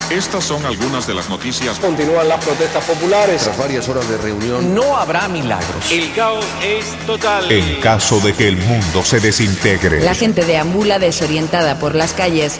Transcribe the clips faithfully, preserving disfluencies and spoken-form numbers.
Estas son algunas de las noticias. Continúan las protestas populares. Tras varias horas de reunión. No habrá milagros. El caos es total. En caso de que el mundo se desintegre. La gente deambula desorientada por las calles.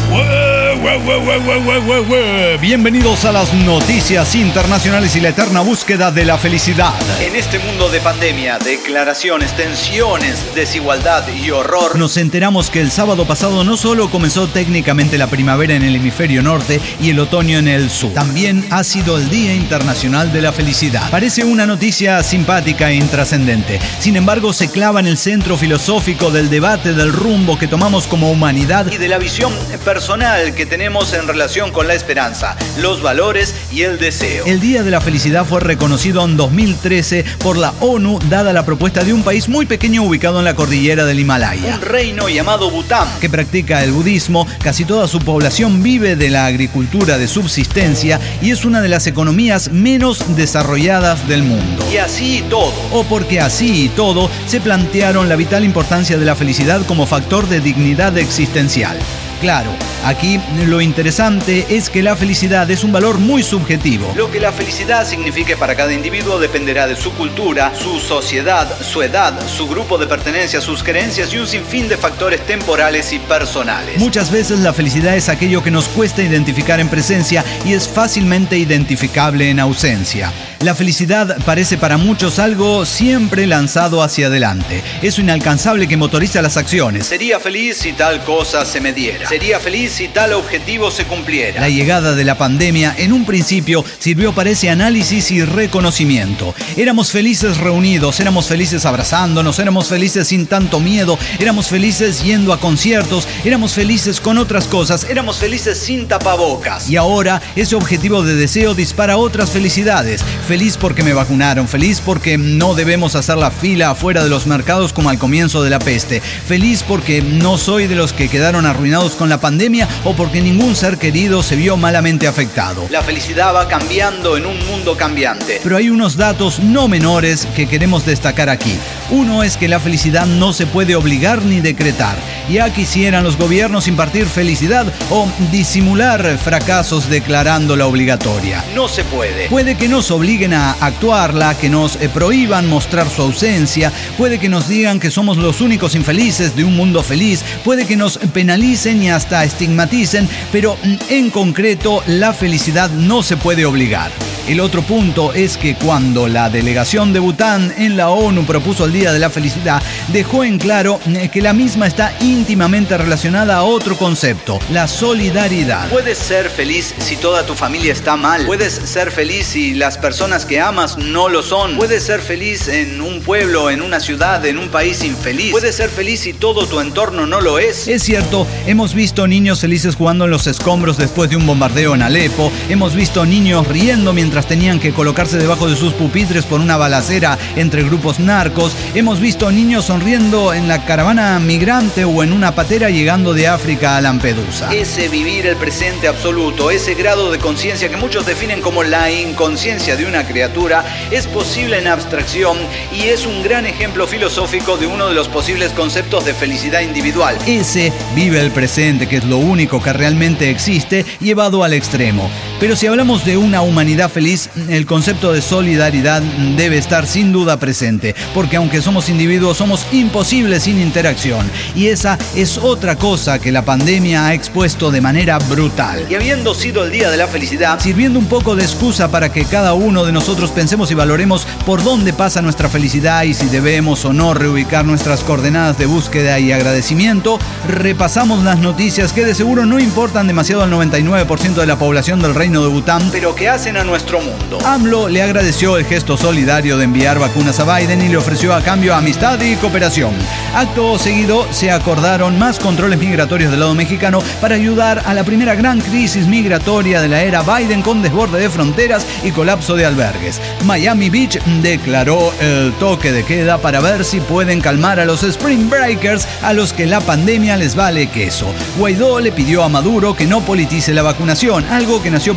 Bienvenidos a las noticias internacionales y la eterna búsqueda de la felicidad. En este mundo de pandemia, declaraciones, tensiones, desigualdad y horror, nos enteramos que el sábado pasado no solo comenzó técnicamente la primavera en el hemisferio norte y el otoño en el sur, también ha sido el Día Internacional de la Felicidad. Parece una noticia simpática e intrascendente. Sin embargo, se clava en el centro filosófico del debate del rumbo que tomamos como humanidad y de la visión personal que tenemos en relación con la esperanza, los valores y el deseo. El Día de la Felicidad fue reconocido en dos mil trece por la ONU, dada la propuesta de un país muy pequeño ubicado en la cordillera del Himalaya. Un reino llamado Bután, que practica el budismo. Casi toda su población vive de la agricultura de subsistencia y es una de las economías menos desarrolladas del mundo. Y así y todo. O porque así y todo se plantearon la vital importancia de la felicidad como factor de dignidad existencial. Claro, aquí lo interesante es que la felicidad es un valor muy subjetivo. Lo que la felicidad signifique para cada individuo dependerá de su cultura, su sociedad, su edad, su grupo de pertenencia, sus creencias y un sinfín de factores temporales y personales. Muchas veces la felicidad es aquello que nos cuesta identificar en presencia y es fácilmente identificable en ausencia. La felicidad parece para muchos algo siempre lanzado hacia adelante. Eso inalcanzable que motoriza las acciones. Sería feliz si tal cosa se me diera. Sería feliz si tal objetivo se cumpliera. La llegada de la pandemia en un principio sirvió para ese análisis y reconocimiento. Éramos felices reunidos, éramos felices abrazándonos, éramos felices sin tanto miedo, éramos felices yendo a conciertos, éramos felices con otras cosas, éramos felices sin tapabocas. Y ahora ese objetivo de deseo dispara otras felicidades. Feliz porque me vacunaron, feliz porque no debemos hacer la fila afuera de los mercados como al comienzo de la peste, feliz porque no soy de los que quedaron arruinados con la pandemia o porque ningún ser querido se vio malamente afectado. La felicidad va cambiando en un mundo cambiante. Pero hay unos datos no menores que queremos destacar aquí. Uno es que la felicidad no se puede obligar ni decretar. Ya quisieran los gobiernos impartir felicidad o disimular fracasos declarándola obligatoria. No se puede. Puede que nos obliguen a actuarla, que nos eh, prohíban mostrar su ausencia, puede que nos digan que somos los únicos infelices de un mundo feliz, puede que nos penalicen y hasta estigmaticen, pero en concreto la felicidad no se puede obligar. El otro punto es que cuando la delegación de Bután en la ONU propuso el Día de la Felicidad, dejó en claro que la misma está íntimamente relacionada a otro concepto, la solidaridad. Puedes ser feliz si toda tu familia está mal. Puedes ser feliz si las personas que amas no lo son. Puedes ser feliz en un pueblo, en una ciudad, en un país infeliz. Puedes ser feliz si todo tu entorno no lo es. Es cierto, hemos visto niños felices jugando en los escombros después de un bombardeo en Alepo. Hemos visto niños riendo mientras tenían que colocarse debajo de sus pupitres por una balacera entre grupos narcos. Hemos visto niños sonriendo en la caravana migrante o en una patera llegando de África a Lampedusa. Ese vivir el presente absoluto, ese grado de conciencia que muchos definen como la inconsciencia de una criatura, es posible en abstracción y es un gran ejemplo filosófico de uno de los posibles conceptos de felicidad individual. Ese vive el presente, que es lo único que realmente existe, llevado al extremo. Pero si hablamos de una humanidad feliz, el concepto de solidaridad debe estar sin duda presente, porque aunque somos individuos, somos imposibles sin interacción. Y esa es otra cosa que la pandemia ha expuesto de manera brutal. Y habiendo sido el Día de la Felicidad, sirviendo un poco de excusa para que cada uno de nosotros pensemos y valoremos por dónde pasa nuestra felicidad y si debemos o no reubicar nuestras coordenadas de búsqueda y agradecimiento, repasamos las noticias que de seguro no importan demasiado al noventa y nueve por ciento de la población del reino de Bután, pero que hacen a nuestro mundo. AMLO le agradeció el gesto solidario de enviar vacunas a Biden y le ofreció a cambio amistad y cooperación. Acto seguido se acordaron más controles migratorios del lado mexicano para ayudar a la primera gran crisis migratoria de la era Biden, con desborde de fronteras y colapso de albergues. Miami Beach declaró el toque de queda para ver si pueden calmar a los Spring Breakers, a los que la pandemia les vale queso. Guaidó le pidió a Maduro que no politice la vacunación, algo que nació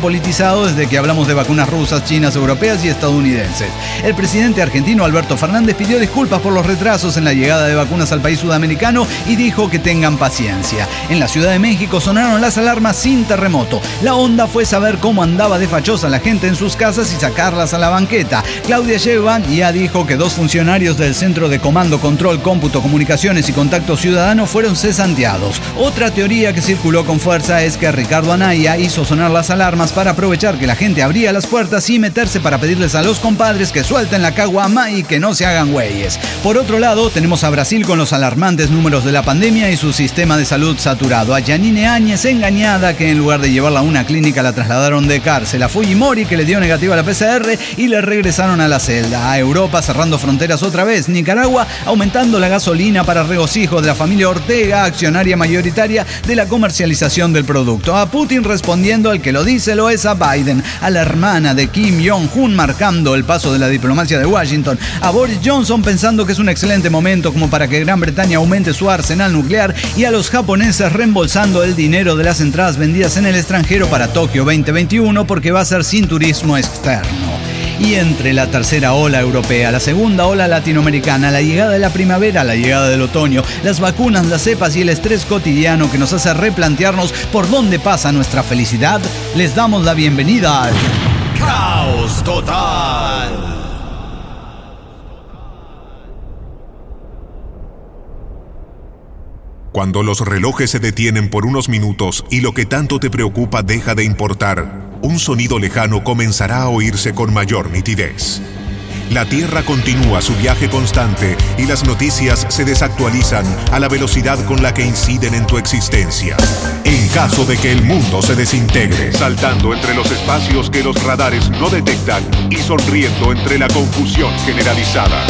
politizado desde que hablamos de vacunas rusas, chinas, europeas y estadounidenses. El presidente argentino Alberto Fernández pidió disculpas por los retrasos en la llegada de vacunas al país sudamericano y dijo que tengan paciencia. En la Ciudad de México sonaron las alarmas sin terremoto. La onda fue saber cómo andaba de fachosa la gente en sus casas y sacarlas a la banqueta. Claudia Sheinbaum ya dijo que dos funcionarios del Centro de Comando, Control, Cómputo, Comunicaciones y Contacto Ciudadano fueron cesanteados. Otra teoría que circuló con fuerza es que Ricardo Anaya hizo sonar las alarmas para aprovechar que la gente abría las puertas y meterse para pedirles a los compadres que suelten la caguama y que no se hagan güeyes. Por otro lado, tenemos a Brasil con los alarmantes números de la pandemia y su sistema de salud saturado. A Yanine Áñez engañada, que en lugar de llevarla a una clínica la trasladaron de cárcel. A Fujimori, que le dio negativa a la P C R y le regresaron a la celda. A Europa cerrando fronteras otra vez. Nicaragua aumentando la gasolina para regocijo de la familia Ortega, accionaria mayoritaria de la comercialización del producto. A Putin respondiendo al que lo dice lo es a Biden. A la hermana de Kim Jong-un marcando el paso de la diplomacia de Washington. A Boris Johnson pensando que es un excelente momento como para que Gran Bretaña aumente su arsenal nuclear. Y a los japoneses reembolsando el dinero de las entradas vendidas en el extranjero para Tokio veinte veintiuno porque va a ser sin turismo externo. Y entre la tercera ola europea, la segunda ola latinoamericana, la llegada de la primavera, la llegada del otoño, las vacunas, las cepas y el estrés cotidiano que nos hace replantearnos por dónde pasa nuestra felicidad, les damos la bienvenida al Caos Total. Cuando los relojes se detienen por unos minutos y lo que tanto te preocupa deja de importar, un sonido lejano comenzará a oírse con mayor nitidez. La Tierra continúa su viaje constante y las noticias se desactualizan a la velocidad con la que inciden en tu existencia. En caso de que el mundo se desintegre, saltando entre los espacios que los radares no detectan y sonriendo entre la confusión generalizada.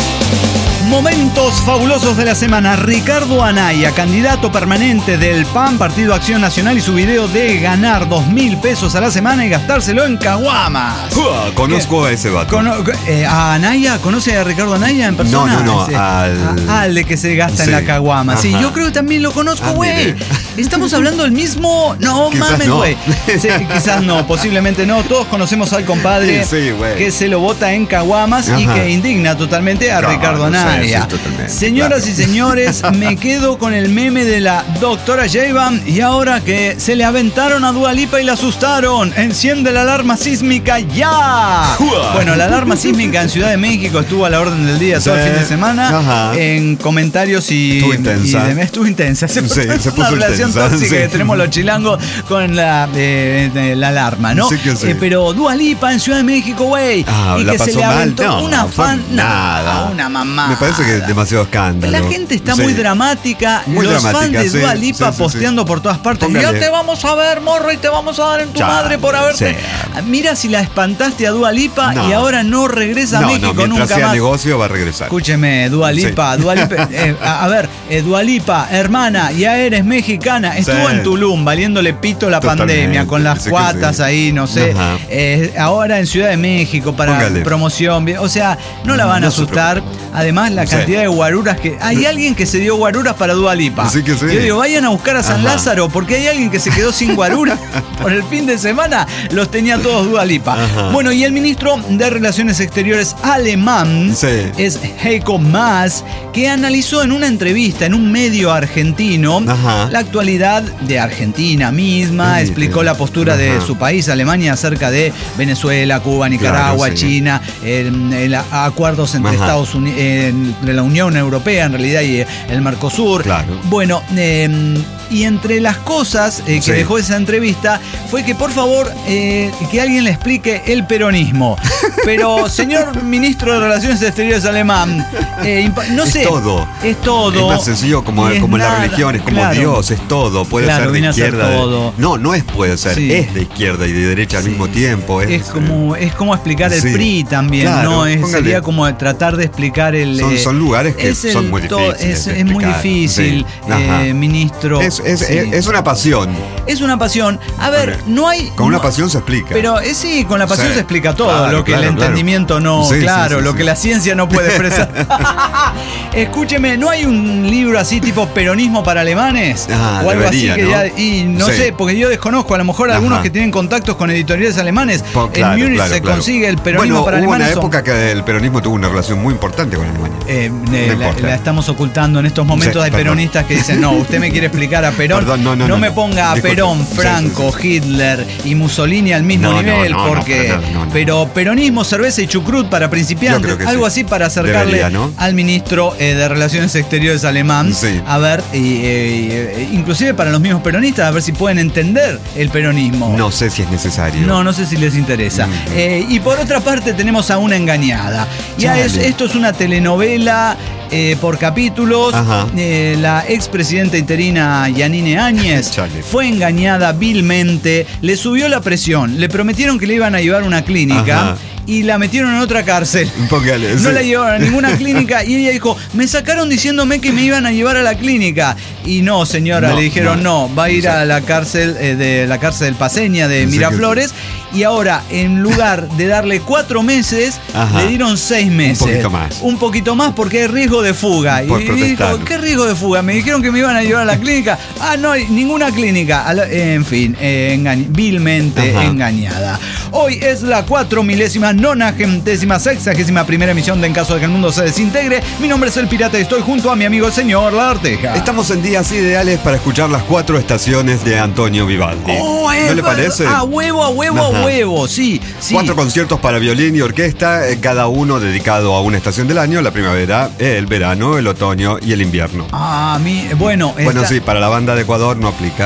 Momentos fabulosos de la semana. Ricardo Anaya, candidato permanente del P A N, Partido Acción Nacional, y su video de ganar dos mil pesos a la semana y gastárselo en caguamas. Uh, conozco ¿Qué? a ese vato. Cono eh, ¿A Anaya? ¿Conoce a Ricardo Anaya en persona? No, no, no. Ese, al... a, al de que se gasta sí. en la caguama. Sí, yo creo que también lo conozco, güey. ¿Estamos hablando del mismo? No, quizás mames, no. güey. Sí, quizás no, posiblemente no. Todos conocemos al compadre sí, sí, que se lo bota en caguamas y que indigna totalmente a claro, Ricardo Anaya. Sí, sí, Señoras claro. y señores, me quedo con el meme de la doctora Sheinbaum y ahora que se le aventaron a Dua Lipa y la asustaron. Enciende la alarma sísmica ya. Bueno, la alarma sísmica en Ciudad de México estuvo a la orden del día sí. todo el fin de semana. Ajá. En comentarios y... Estuvo intensa. Y de, estuvo intensa. Se puso, sí, se puso una relación intensa, tóxica sí. que tenemos los chilangos con la, eh, la alarma, ¿no? Sí que sí. Eh, pero Dua Lipa en Ciudad de México, güey. Ah, y la que pasó se le aventó mal. No, una no, fan... Nada. Una mamá. Me parece que es demasiado escándalo. La gente está sí. muy dramática. Muy Los dramática, fans de sí, Dua Lipa sí, sí, posteando sí. por todas partes. Póngale. Ya te vamos a ver, morro, y te vamos a dar en tu ya, madre por haberte. Sí. Mira si la espantaste a Dua Lipa no. y ahora no regresa no, a México no, nunca sea más. negocio va a regresar. Escúcheme, Dua Lipa, sí. Dua Lipa eh, a, a ver, eh, Dua Lipa, hermana, ya eres mexicana. Estuvo sí. en Tulum valiéndole pito la Totalmente. pandemia con las sí cuatas sí. ahí, no sé. Eh, ahora en Ciudad de México para Póngale. promoción. O sea, no la van no a asustar. Además, la cantidad sí. de guaruras que... Hay alguien que se dio guaruras para Dua Lipa. Sí que sí. Yo digo, vayan a buscar a San Ajá. Lázaro porque hay alguien que se quedó sin guaruras por el fin de semana. Los tenía todos Dua Lipa. Ajá. Bueno, y el ministro de Relaciones Exteriores alemán sí. es Heiko Maas, que analizó en una entrevista en un medio argentino Ajá. la actualidad de Argentina misma, sí, explicó sí. la postura Ajá. de su país, Alemania, acerca de Venezuela, Cuba, Nicaragua, claro, sí. China, el, el acuerdos entre Ajá. Estados Unidos, entre la Unión Europea en realidad y el Mercosur. Claro. Bueno, eh, y entre las cosas eh, que sí. dejó esa entrevista fue que por favor eh, que alguien le explique el peronismo. Pero señor ministro de Relaciones Exteriores alemán, eh, no sé. Es todo. Es todo. Es más sencillo como, como la religión, es como claro. Dios, es todo. Puede claro, ser de izquierda. Ser todo. De, no, no es puede ser, sí. es de izquierda y de derecha sí. al mismo tiempo. Es, es como es como explicar el sí. P R I también, claro, ¿no? Es, sería como tratar de explicar el. Son, son lugares que son muy difíciles. Es, es muy difícil, sí. eh, ministro. Es, es, sí. es, es una pasión. Es una pasión. A ver, no hay. Con no, una pasión se explica. Pero Pero eh, sí, con la pasión Sí. se explica todo, Claro, lo que claro, el entendimiento claro. no, Sí, sí, claro, sí, lo sí. que la ciencia no puede expresar. Escúcheme, ¿no hay un libro así tipo peronismo para alemanes? Ah, o algo debería, así que ¿no? ya. Y no Sí. sé, porque yo desconozco, a lo mejor Ajá. algunos que tienen contactos con editoriales alemanes. Po- claro, en Múnich claro, se claro. consigue el peronismo bueno, para hubo alemanes. una son- época que el peronismo tuvo una relación muy importante con Alemania. Eh, No eh, la, importa. la estamos ocultando en estos momentos. Sí, Hay perdón. peronistas que dicen, no, usted me quiere explicar a Perón. Perdón, no, no, no, me no. ponga a Disculpe. Perón, Sí, Franco, sí, sí. Hitler y Mussolini al mismo No, no, nivel, no, no, porque. para nada, no, no. Pero peronismo, cerveza y chucrut para principiantes, Yo creo que algo sí. así para acercarle Debería, ¿no? al ministro eh, de Relaciones Exteriores alemán. Sí. A ver, y, eh, eh, inclusive para los mismos peronistas, a ver si pueden entender el peronismo. No sé si es necesario. No, no sé si les interesa. Mm. Eh, y por otra parte tenemos a Una engañada. Ya Chale. es, esto es una telenovela eh, por capítulos. Ajá. Eh, la expresidenta interina Yanine Áñez Chale. fue engañada vilmente, le subió la presión, le prometieron que le iban a llevar a una clínica. Ajá. Y la metieron en otra cárcel. Póngale, No sí. la llevaron a ninguna clínica y ella dijo, me sacaron diciéndome que me iban a llevar a la clínica. Y no, señora, No, le dijeron, no, no. va a ir Sí. a la cárcel eh, de la cárcel del Paseña de Sí, Miraflores. Y ahora, en lugar de darle cuatro meses, Ajá. le dieron seis meses. poquito más. Un poquito más porque hay riesgo de fuga. Por y protestar. dijo, ¿qué riesgo de fuga? Me dijeron que me iban a llevar a la clínica. Ah, no hay ninguna clínica. A la- en fin, eh, engañ- vilmente Ajá. engañada. Hoy es la cuatro milésima nonagentésima sexagésima primera emisión de En caso de que el mundo se desintegre. Mi nombre es El Pirata y estoy junto a mi amigo el señor Larteja. Estamos en días ideales para escuchar las cuatro estaciones de Antonio Vivaldi. Oh, ¿No eh, le parece? A huevo, a huevo, Ajá. a huevo, sí, sí. Cuatro conciertos para violín y orquesta, eh, cada uno dedicado a una estación del año: la primavera, el verano, el otoño y el invierno. Ah, mi, bueno, Bueno, esta- sí, para la banda de Ecuador no aplica.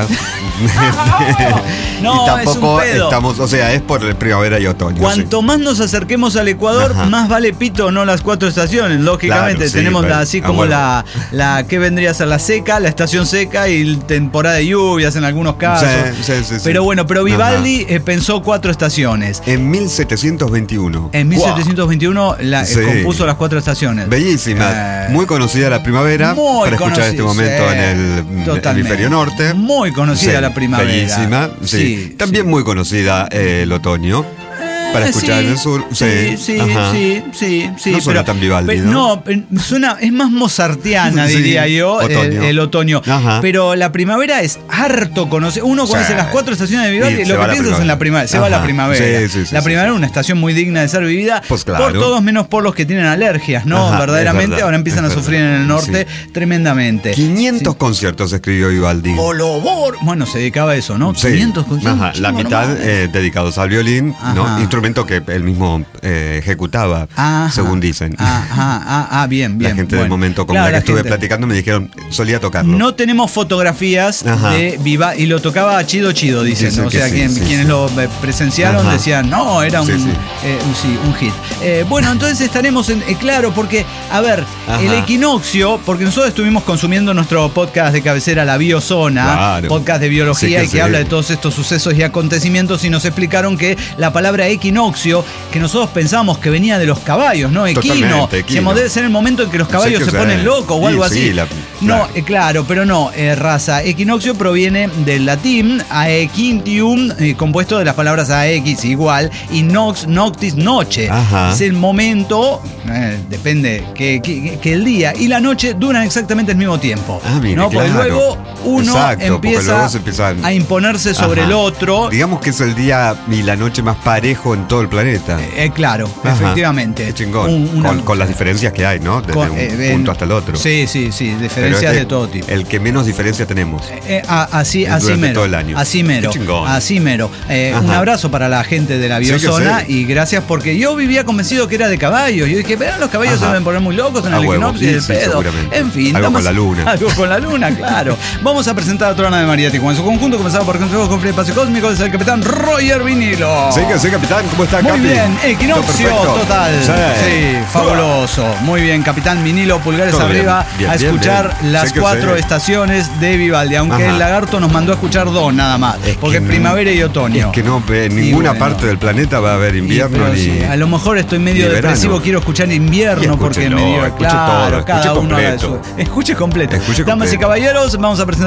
No, y tampoco es un pedo. estamos, o sea, es por primavera y otoño. Cuanto más nos acerquemos al Ecuador, Ajá. más vale pito, no las cuatro estaciones. Lógicamente, Claro, sí, tenemos la, bueno, así a como huevo. la, la que vendría a ser la seca, la estación seca y temporada de lluvias en algunos casos. Sí, sí, sí, sí. Pero bueno, pero Ajá. Vivaldi eh, pensó cuatro estaciones. sí. En mil setecientos veintiuno. En mil setecientos veintiuno la, eh, Sí. compuso las cuatro estaciones. Bellísima, Eh, muy conocida la primavera, muy para escuchar en este conocida, momento sí, en el mm, totalmente. hemisferio norte. Muy conocida la primavera. Bellísima, sí. Sí, También sí. muy conocida eh, el otoño. Para Eh, escuchar sí, en el sur. Sí, Sí, sí, ajá. sí, sí, sí. No suena tan Vivaldi, pero- ¿no? eh, suena, es más mozartiana, Sí, diría yo, otoño. El, el otoño. Ajá. Pero la primavera es harto conocido. Uno Sí. conoce las cuatro estaciones de Vivaldi Y y se lo va que la piensa es en la primavera. Se va Ajá. la primavera. Sí, sí, sí, la sí, primavera sí. es una estación muy digna de ser vivida Pues claro. por todos menos por los que tienen alergias, ¿no? Ajá, Verdaderamente. es verdad, Ahora empiezan es a sufrir verdad. en el norte tremendamente. quinientos conciertos escribió Vivaldi. Olobor. Bueno, se dedicaba a eso, ¿no? Sí. quinientos conciertos. Ajá, la no mitad normales. eh, dedicados al violín, ¿no? Ajá. Instrumento que él mismo eh, ejecutaba, Ajá. según dicen. Ajá, ah, ah, bien, bien. La gente bueno. del momento con Claro, la que estuve gente. platicando me dijeron, solía tocarlo. No tenemos fotografías Ajá. de Viva y lo tocaba chido chido, dicen. Dicen O sea, que sí, quien- sí, quienes sí. lo eh, presenciaron Ajá. decían, no, era un, Sí, sí. eh, un, sí, un hit. Eh, bueno, entonces estaremos en, eh, claro, porque, a ver, Ajá. el equinoccio, porque nosotros estuvimos consumiendo nuestro podcast de cabecera, La Biozona, Claro. podcast de biología Sí que y que sí. habla de todos estos sucesos y acontecimientos, y nos explicaron que la palabra equinoccio, que nosotros pensábamos que venía de los caballos, ¿no? Equino. Totalmente, equino. Decíamos, debe ser el momento en que los caballos Sí que se sí. ponen locos o Sí, algo sí, así. la- no, claro. eh, claro, pero no, eh, raza. Equinoccio proviene del latín aequintium, eh, compuesto de las palabras aequis, igual, y nox, noctis, noche. Ajá. Es el momento, eh, depende, que, que- que el día y la noche duran exactamente al mismo tiempo. Ah, mire, ¿no? Porque claro. luego uno Exacto, porque empieza, luego se empieza a imponerse sobre Ajá. el otro. Digamos que es el día y la noche más parejo en todo el planeta. Eh, claro, Ajá. efectivamente. Qué chingón. Un- una- con, con las diferencias que hay, ¿no? Desde con- un eh, punto en- hasta el otro. Sí, sí, sí, Pero diferencias este, de todo tipo. El que menos diferencia tenemos. Eh, a- así, Es así durante mero. todo el año. Así mero. Qué chingón. Así mero. Eh, Ajá. un abrazo para la gente de la Sí que Biozona sí. y gracias porque yo vivía convencido que era de caballos. Yo dije, pero los caballos Ajá. se deben poner muy locos en A el huevo. equinoccio y Sí, el sí, pedo. seguramente. En fin. Algo damas- con la luna. Algo con la luna, claro. Vamos a presentar a Trona de Mariático. En su conjunto comenzaba por Consejos con Frío Espacio Cósmico, es el capitán Roger Vinilo. Sí, que sí, capitán. ¿Cómo está, Muy Capi? bien, ¿Todo equinoccio perfecto? total. Sí. Sí, fabuloso. Muy bien, capitán Vinilo, pulgares Todo bien, arriba bien, a bien, escuchar bien. las Sí que cuatro sí. estaciones de Vivaldi, aunque Ajá. el lagarto nos mandó a escuchar dos nada más, Es porque que no- primavera y otoño. Es que no, en Y ninguna bueno. parte del planeta va a haber Y, invierno pero ni. sí, a lo mejor estoy medio ni depresivo, verano. quiero escuchar Y invierno porque escúchelo, me dio escuche claro, todo, cada escuche uno haga completo. su- escuche completo. Escuche Damas y completo. caballeros, vamos a presentar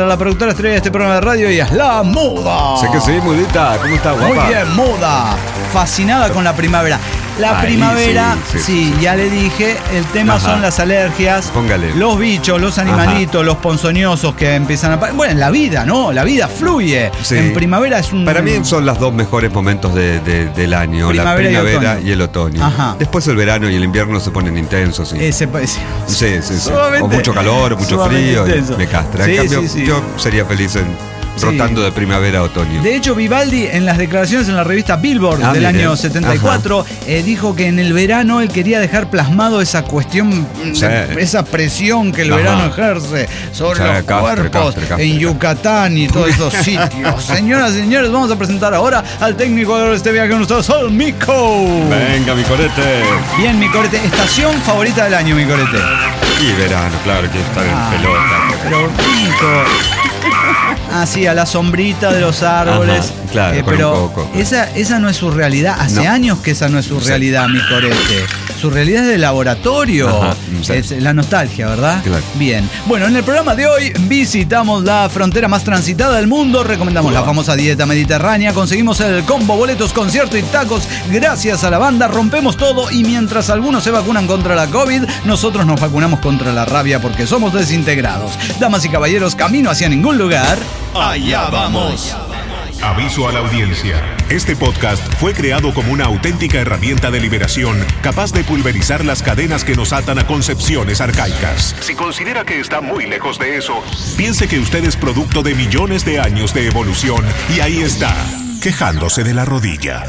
Alexandra, la productora estrella de este programa de radio, y es la Muda. Sé que sí, Mudita. ¿Cómo estás, guapa? Muy bien, Muda. Fascinada con la primavera. La Ahí, primavera, sí, sí, sí, sí. ya le dije, el tema Ajá. son las alergias, Póngale. los bichos, los animalitos, Ajá. los ponzoñosos que empiezan a... Bueno, en la vida, ¿no? La vida fluye. Sí. En primavera es un... Para mí son los dos mejores momentos de, de, del año, Primavera la primavera y otoño. y el otoño. Ajá. Después el verano y el invierno se ponen intensos. Y... Ese, ese, Sí, sí, sí. Sumamente- O mucho calor, o mucho sumamente frío, y intenso. me castra. Sí, En cambio, sí, sí. yo sería feliz en Sí. rotando de primavera a otoño. De hecho, Vivaldi, en las declaraciones en la revista Billboard Ah, del mire. año setenta y cuatro, eh, dijo que en el verano él quería dejar plasmado esa cuestión, Sí. de- esa presión que el Ajá. verano ejerce sobre Sí, los castre, cuerpos castre, castre. en Yucatán y todos esos sitios. Señoras y señores, vamos a presentar ahora al técnico de este viaje con ustedes, al Mico. Venga, mi corete. Bien, mi corete. Estación favorita del año, mi corete. Y verano, claro, que estar en Ah, pelota. Pero, Mico. Así, a la sombrita de los árboles. Ajá, claro, con pero un coco. Esa, esa no es su realidad. Hace No. años que esa no es su Sí. realidad, mi corete. Su realidad es de laboratorio. Ajá, sí. Es la nostalgia, ¿verdad? Claro. Bien. Bueno, en el programa de hoy visitamos la frontera más transitada del mundo. Recomendamos la famosa dieta mediterránea. Conseguimos el combo boletos, concierto y tacos gracias a la banda. Rompemos todo y mientras algunos se vacunan contra la COVID, nosotros nos vacunamos contra la rabia porque somos desintegrados. Damas y caballeros, camino hacia ningún lugar. Allá vamos. Aviso a la audiencia. Este podcast fue creado como una auténtica herramienta de liberación capaz de pulverizar las cadenas que nos atan a concepciones arcaicas. Si considera que está muy lejos de eso, piense que usted es producto de millones de años de evolución y ahí está, quejándose de la rodilla.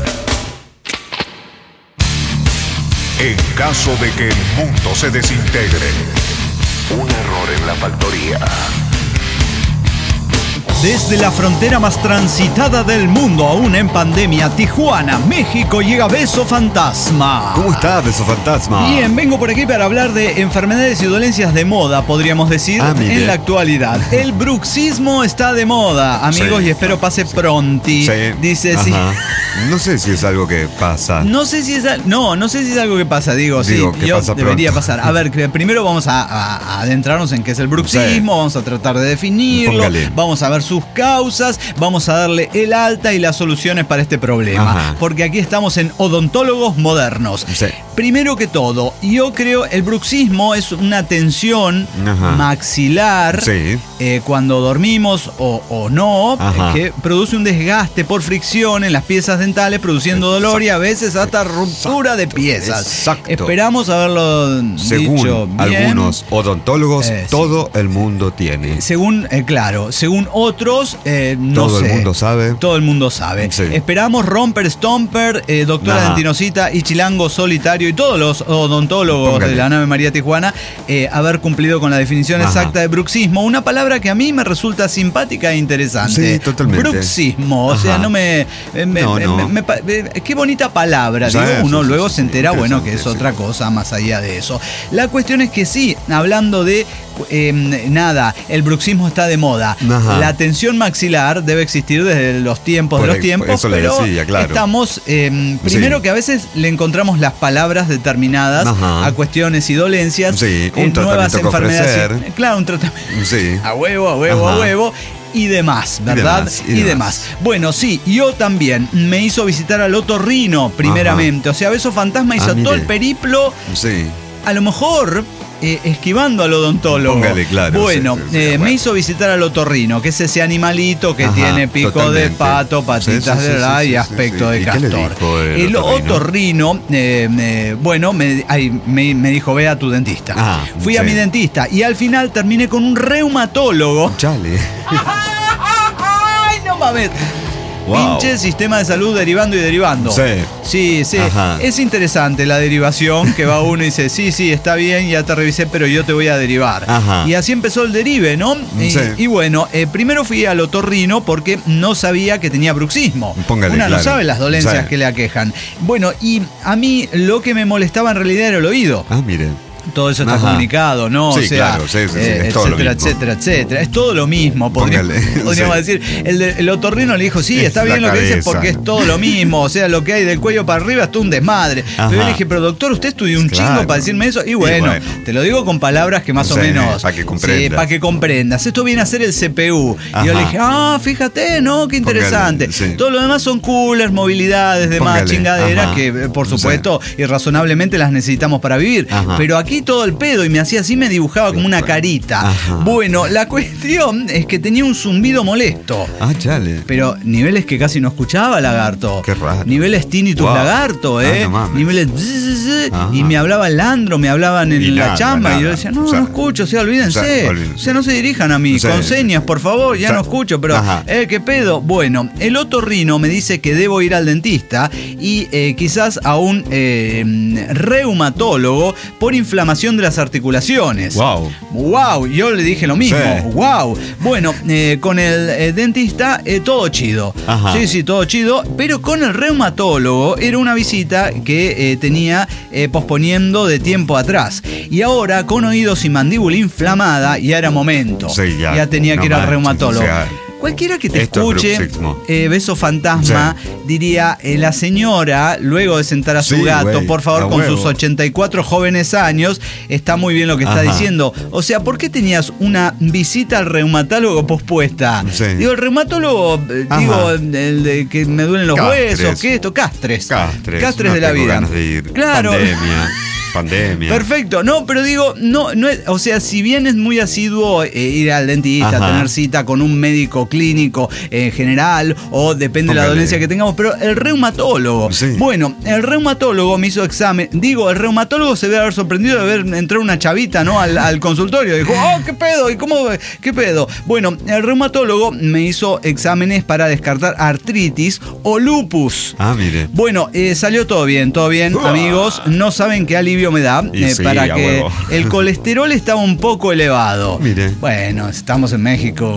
En caso de que el mundo se desintegre, un error en la factoría. Desde la frontera más transitada del mundo, aún en pandemia, Tijuana, México, llega Beso Fantasma. ¿Cómo estás, Beso Fantasma? Bien, vengo por aquí para hablar de enfermedades y dolencias de moda, podríamos decir, Ah, mire. en la actualidad. El bruxismo está de moda, amigos, Sí. y espero pase pronti. Sí. Dice, Ajá. sí. No sé si es algo que pasa. No sé si es al- no, no sé si es algo que pasa, digo, Digo, sí, que yo pasa debería pronto. pasar. A ver, que primero vamos a, a- a adentrarnos en qué es el bruxismo, Sí. vamos a tratar de definirlo, Póngale. vamos a ver sus causas, vamos a darle el alta y las soluciones para este problema, Ajá. porque aquí estamos en odontólogos modernos. Sí. Primero que todo, yo creo el bruxismo es una tensión Ajá. maxilar Sí. eh, cuando dormimos o, o no, Ajá. que produce un desgaste por fricción en las piezas dentales, produciendo dolor y a veces hasta ruptura de piezas. Exacto. Esperamos haberlo Según dicho bien. algunos odontólogos, Eh, sí. todo el mundo tiene. Según, eh, claro, según otros, eh, no Todo el sé. mundo sabe. Todo el mundo sabe. Sí. Esperamos Romper Stomper, eh, Doctora Ajá. Dentinocita y Chilango Solitario y todos los odontólogos Póngale. de la nave María Tijuana eh, haber cumplido con la definición Ajá. exacta de bruxismo. Una palabra que a mí me resulta simpática e interesante. Sí, totalmente. Bruxismo. O Ajá. sea, no me. me- me- No, no. me- me pa- eh, qué bonita palabra. Sí, digo, sí, uno sí, luego sí, se entera, sí, bueno, que es interesante, otra cosa más allá de eso. La cuestión es que sí, hablando de eh, nada, el bruxismo está de moda. Ajá. La tensión maxilar debe existir desde los tiempos Por de los el- tiempos, eso le pero decía, claro. estamos eh, primero Sí. que a veces le encontramos las palabras determinadas Ajá. a cuestiones y dolencias Sí, un en nuevas tratamiento que enfermedades. ofrecer. Claro, un tratamiento Sí. a huevo, a huevo, Ajá. a huevo. Y demás, Y ¿verdad? demás, y y demás. demás. Bueno, sí, yo también me hizo visitar al otorrino, primeramente. O sea, Beso Fantasma hizo Ah, mire. todo el periplo, Sí. a lo mejor eh, esquivando al odontólogo. Póngale, claro, Bueno, sí, sí, sí, eh, bueno. me hizo visitar al otorrino, que es ese animalito que Ajá, tiene pico de totalmente. pato, patitas Sí, sí, de sí, la sí, y sí, aspecto sí. de ¿Y qué le castor. dijo el el otorrino? otorrino, eh, eh, bueno, me, ay, me, me dijo, ve a tu dentista. Ah, Fui a sí. mi dentista y al final terminé con un reumatólogo. Chale. ¡Ay, no mames! Wow. Pinche sistema de salud derivando y derivando. Sí. Sí, sí. Ajá. Es interesante la derivación, que va uno y dice, sí, sí, está bien, ya te revisé, pero yo te voy a derivar. Ajá. Y así empezó el derive, ¿no? Y, Sí. y bueno, eh, primero fui al otorrino porque no sabía que tenía bruxismo. Póngale, Una no claro. sabe las dolencias Sí. que le aquejan. Bueno, y a mí lo que me molestaba en realidad era el oído. Ah, mire. Todo eso está Ajá. comunicado, ¿no? Sí, o sea, claro, sí, sí, sí, eh, es todo lo etcétera, mismo. etcétera, etcétera. Es todo lo mismo. Podría- Póngale, podríamos sí. decir, el, de- el otorrino le dijo, sí, Es está la bien lo que dices cabeza. porque es todo lo mismo. O sea, lo que hay del cuello para arriba es todo un desmadre. Ajá. Pero yo le dije, pero doctor, usted estudió un Claro. chingo para decirme eso. Y bueno, Y bueno. te lo digo con palabras que más o Sí, menos. para que comprendas. Sí, para que comprendas. Esto viene a ser el C P U. Ajá. Y yo le dije, ah, fíjate, ¿no? Qué interesante. Póngale, sí. Todo lo demás son coolers, movilidades, demás Póngale, chingaderas ajá. que, eh, por supuesto, irrazonablemente las necesitamos para vivir. Ajá. Pero aquí todo el pedo y me hacía así, me dibujaba como una carita. Ajá. Bueno, la cuestión es que tenía un zumbido molesto. Ah, chale. Pero niveles que casi no escuchaba, lagarto. Qué raro. Niveles tinnitus, Wow. lagarto, Ah, ¿eh? no mames. Niveles. zzz, Ajá. Y me hablaba el Landro, me hablaban en Y la nada, chamba. nada. Y yo decía, no, O sea, no escucho, o sea, olvídense. o O sea, sea, olvídense. no se dirijan a mí. O sea, con señas, por favor, ya o sea, no escucho. Pero, ajá. eh, ¿qué pedo? Bueno, el otorrino me dice que debo ir al dentista y eh, quizás a un eh, reumatólogo por inflamación de las articulaciones. Wow. Wow, yo le dije lo mismo. Sí. Wow. Bueno, eh, con el eh, dentista eh, todo chido. Ajá. Sí, sí, todo chido. Pero con el reumatólogo era una visita que eh, tenía eh, posponiendo de tiempo atrás. Y ahora con oídos y mandíbula inflamada, ya era momento. Sí, ya. tenía No que ir al manches, reumatólogo. o sea, Cualquiera que te esto es escuche, bruxismo. eh, Beso Fantasma, diría, eh, la señora, luego de sentar a su Sí, gato, güey, por favor, a con huevo. sus ochenta y cuatro jóvenes años, está muy bien lo que está Ajá. diciendo. O sea, ¿por qué tenías una visita al reumatólogo pospuesta? Sí. Digo, el reumatólogo, eh, Ajá. digo, el de que me duelen los Castres. huesos, ¿qué esto? Castres. Castres. Castres no de la tengo vida. ganas de ir. Claro. Pandemia. Pandemia. Perfecto, no, pero digo, no, no es, o sea, si bien es muy asiduo eh, ir al dentista, Ajá. tener cita con un médico clínico en general, o depende de la Póngale. dolencia que tengamos, pero el reumatólogo, Sí. bueno, el reumatólogo me hizo examen, digo, el reumatólogo se debe haber sorprendido de ver entrar una chavita, ¿no? Al, al consultorio, dijo, oh, qué pedo, ¿y cómo, qué pedo? Bueno, el reumatólogo me hizo exámenes para descartar artritis o lupus. Ah, mire. Bueno, eh, salió todo bien, todo bien, Uah. amigos. No saben qué alivio me da Y eh, sí, para a que huevo. el colesterol estaba un poco elevado. Mire. Bueno, estamos en México.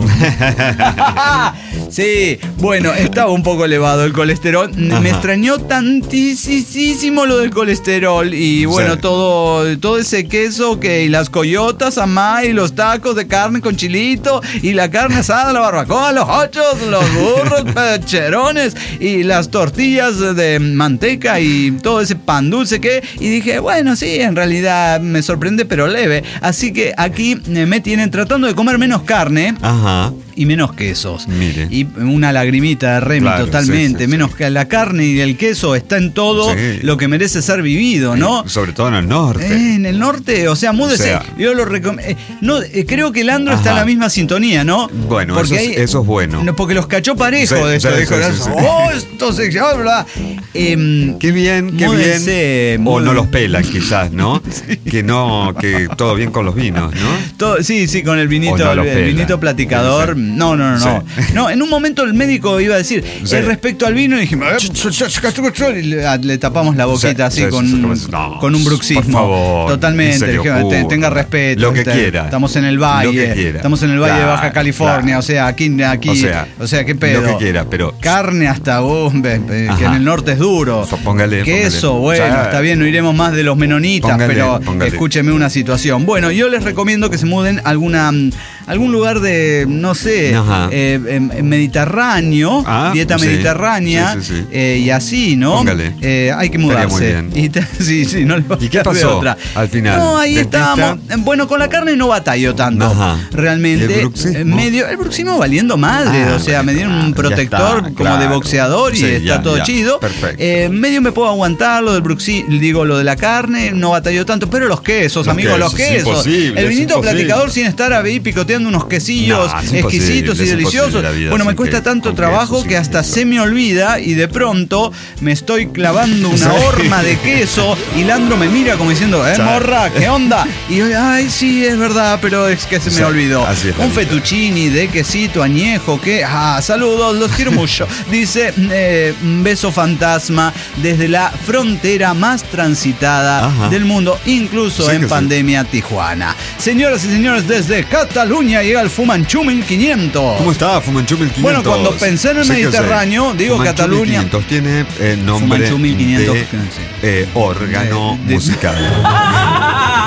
Sí, bueno, estaba un poco elevado el colesterol. Ajá. Me extrañó tantísimo lo del colesterol. Y bueno, Sí. todo, todo ese queso que y las coyotas, amá, y los tacos de carne con chilito, y la carne asada, la barbacoa, los ochos, los burros, pecherones, y las tortillas de manteca y todo ese pan dulce que. Y dije, bueno, sí, en realidad me sorprende, pero leve. Así que aquí eh, me tienen tratando de comer menos carne Ajá. y menos quesos. Mire. Y una lagrimita de Remy, Claro, totalmente. sí, sí, menos sí. que la carne y el queso está en todo Sí. lo que merece ser vivido, ¿no? Sobre todo en el norte. Eh, en el norte, o sea, múdese. O sea. Yo lo recomiendo. no, eh, creo que el Andro está en Ajá. la misma sintonía, ¿no? Bueno, eso es- eso es bueno. No, porque los cachó parejo Sí, de esto. sí, dijo, sí, sí, sí. oh, esto se habla. Em, Qué bien, qué múdense, bien. O múdense. no los pelan, quizás, ¿no? Que no, que todo bien con los vinos, ¿no? todo- sí, sí, con el vinito, O no el, lo el pela. vinito platicador. Sí. No, no, no, no. Sí. No, en un momento el médico iba a decir, Sí. eh, respecto al vino, y dijimos, eh, y le, a- le tapamos la boquita Sí, así sí, con, sí, sí, no, con un bruxismo. por favor, Totalmente. ni se le dijimos, ocurra. te- tenga respeto. Lo que este, quiera. Estamos en el valle. Lo que quiera. Estamos en el valle de Claro, Baja California. claro. O sea, aquí, aquí. O sea, o sea, qué pedo. lo que quiera, pero- Carne hasta vos, ve, ve, que Ajá. en el norte es duro. So, póngale, Queso, póngale. bueno, Ya. está bien, no iremos más de los menonitas, Póngale, pero póngale. escúcheme una situación. Bueno, yo les recomiendo que se muden a alguna, mm, algún lugar de, no sé, Ajá. eh, em- em- mediterráneo, Ah, dieta sí. mediterránea, Sí, sí, sí. eh, y así, ¿no? Póngale. Eh, hay que Estaría mudarse. muy bien. Y te- sí, sí, no le va a ¿Y qué quedar de pasó otra. al final? No, ahí ¿Dentista? estábamos. Bueno, con la carne no batallo tanto. Ajá. Realmente. ¿Y el bruxismo? eh, medio, el bruxismo valiendo madre. Ah, o sea, bueno, me dieron claro, un ya protector está, como de claro. boxeador y Sí, está ya, todo ya. chido. Perfecto. Eh, medio me puedo aguantar lo del bruxismo, digo, lo de la carne, no batallo tanto, pero los quesos, Los amigos, los quesos, es quesos. imposible, El es vinito imposible. platicador sin estar ahí picoteando unos quesillos No, es imposible, exquisitos y es deliciosos. imposible la vida Bueno, me sin cuesta que- tanto con trabajo queso, que sin hasta queso. se me olvida y de pronto me estoy clavando una Sí. horma de queso y Landro me mira como diciendo, eh, Sí. morra, ¿qué onda? Y yo, ay, sí, es verdad, pero es que se me Sí, olvidó. así es la Un vida. fettuccini de quesito añejo, que, ah, saludos, los quiero mucho. Dice, eh, beso fantasma desde la frontera más transitada Ajá. del mundo, incluso Sí en que sí. pandemia Tijuana. Señoras y señores, desde Cataluña llega el Fumanchu mil quinientos. ¿Cómo está Fumanchu mil quinientos? Bueno, cuando pensé en el Sí que Mediterráneo, sé. digo Fumanchu Cataluña. mil quinientos tiene eh, nombre Fumanchu mil quinientos, de sí. eh, órgano De- de- musical.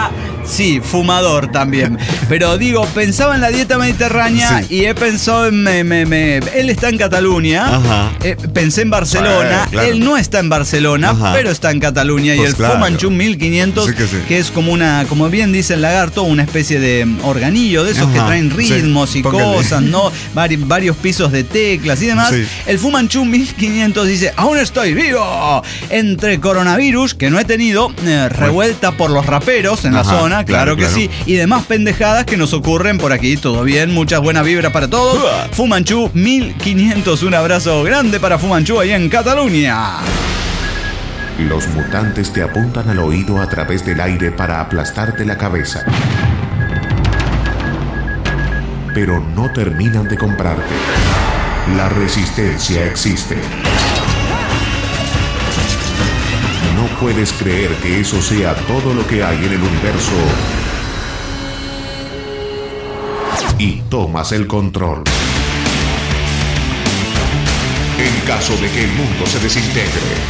Sí, fumador también. Pero digo, pensaba en la dieta mediterránea Sí. y he pensado en... Me, me, me- él está en Cataluña. Ajá. Eh, pensé en Barcelona. Sí, claro. Él no está en Barcelona, Ajá. pero está en Cataluña. Pues y el claro. Fu Manchu mil quinientos, Sí que sí. que es como una, como bien dice el lagarto, una especie de organillo de esos Ajá, que traen ritmos sí, y póngale. cosas, ¿no? Vari- varios pisos de teclas y demás. Sí. El Fu Manchu mil quinientos dice, aún estoy vivo. Entre coronavirus, que no he tenido, eh, revuelta por los raperos en la Ajá, zona, claro, claro, que claro. sí, y demás pendejadas que nos ocurren por aquí. Todo bien, muchas buenas vibras para todos. Fu Manchu mil quinientos, un abrazo grande para Fu Manchu ahí en Cataluña. Los mutantes te apuntan al oído a través del aire para aplastarte la cabeza. Pero no terminan de comprarte. La resistencia existe. No puedes creer que eso sea todo lo que hay en el universo. Y tomas el control. En caso de que el mundo se desintegre.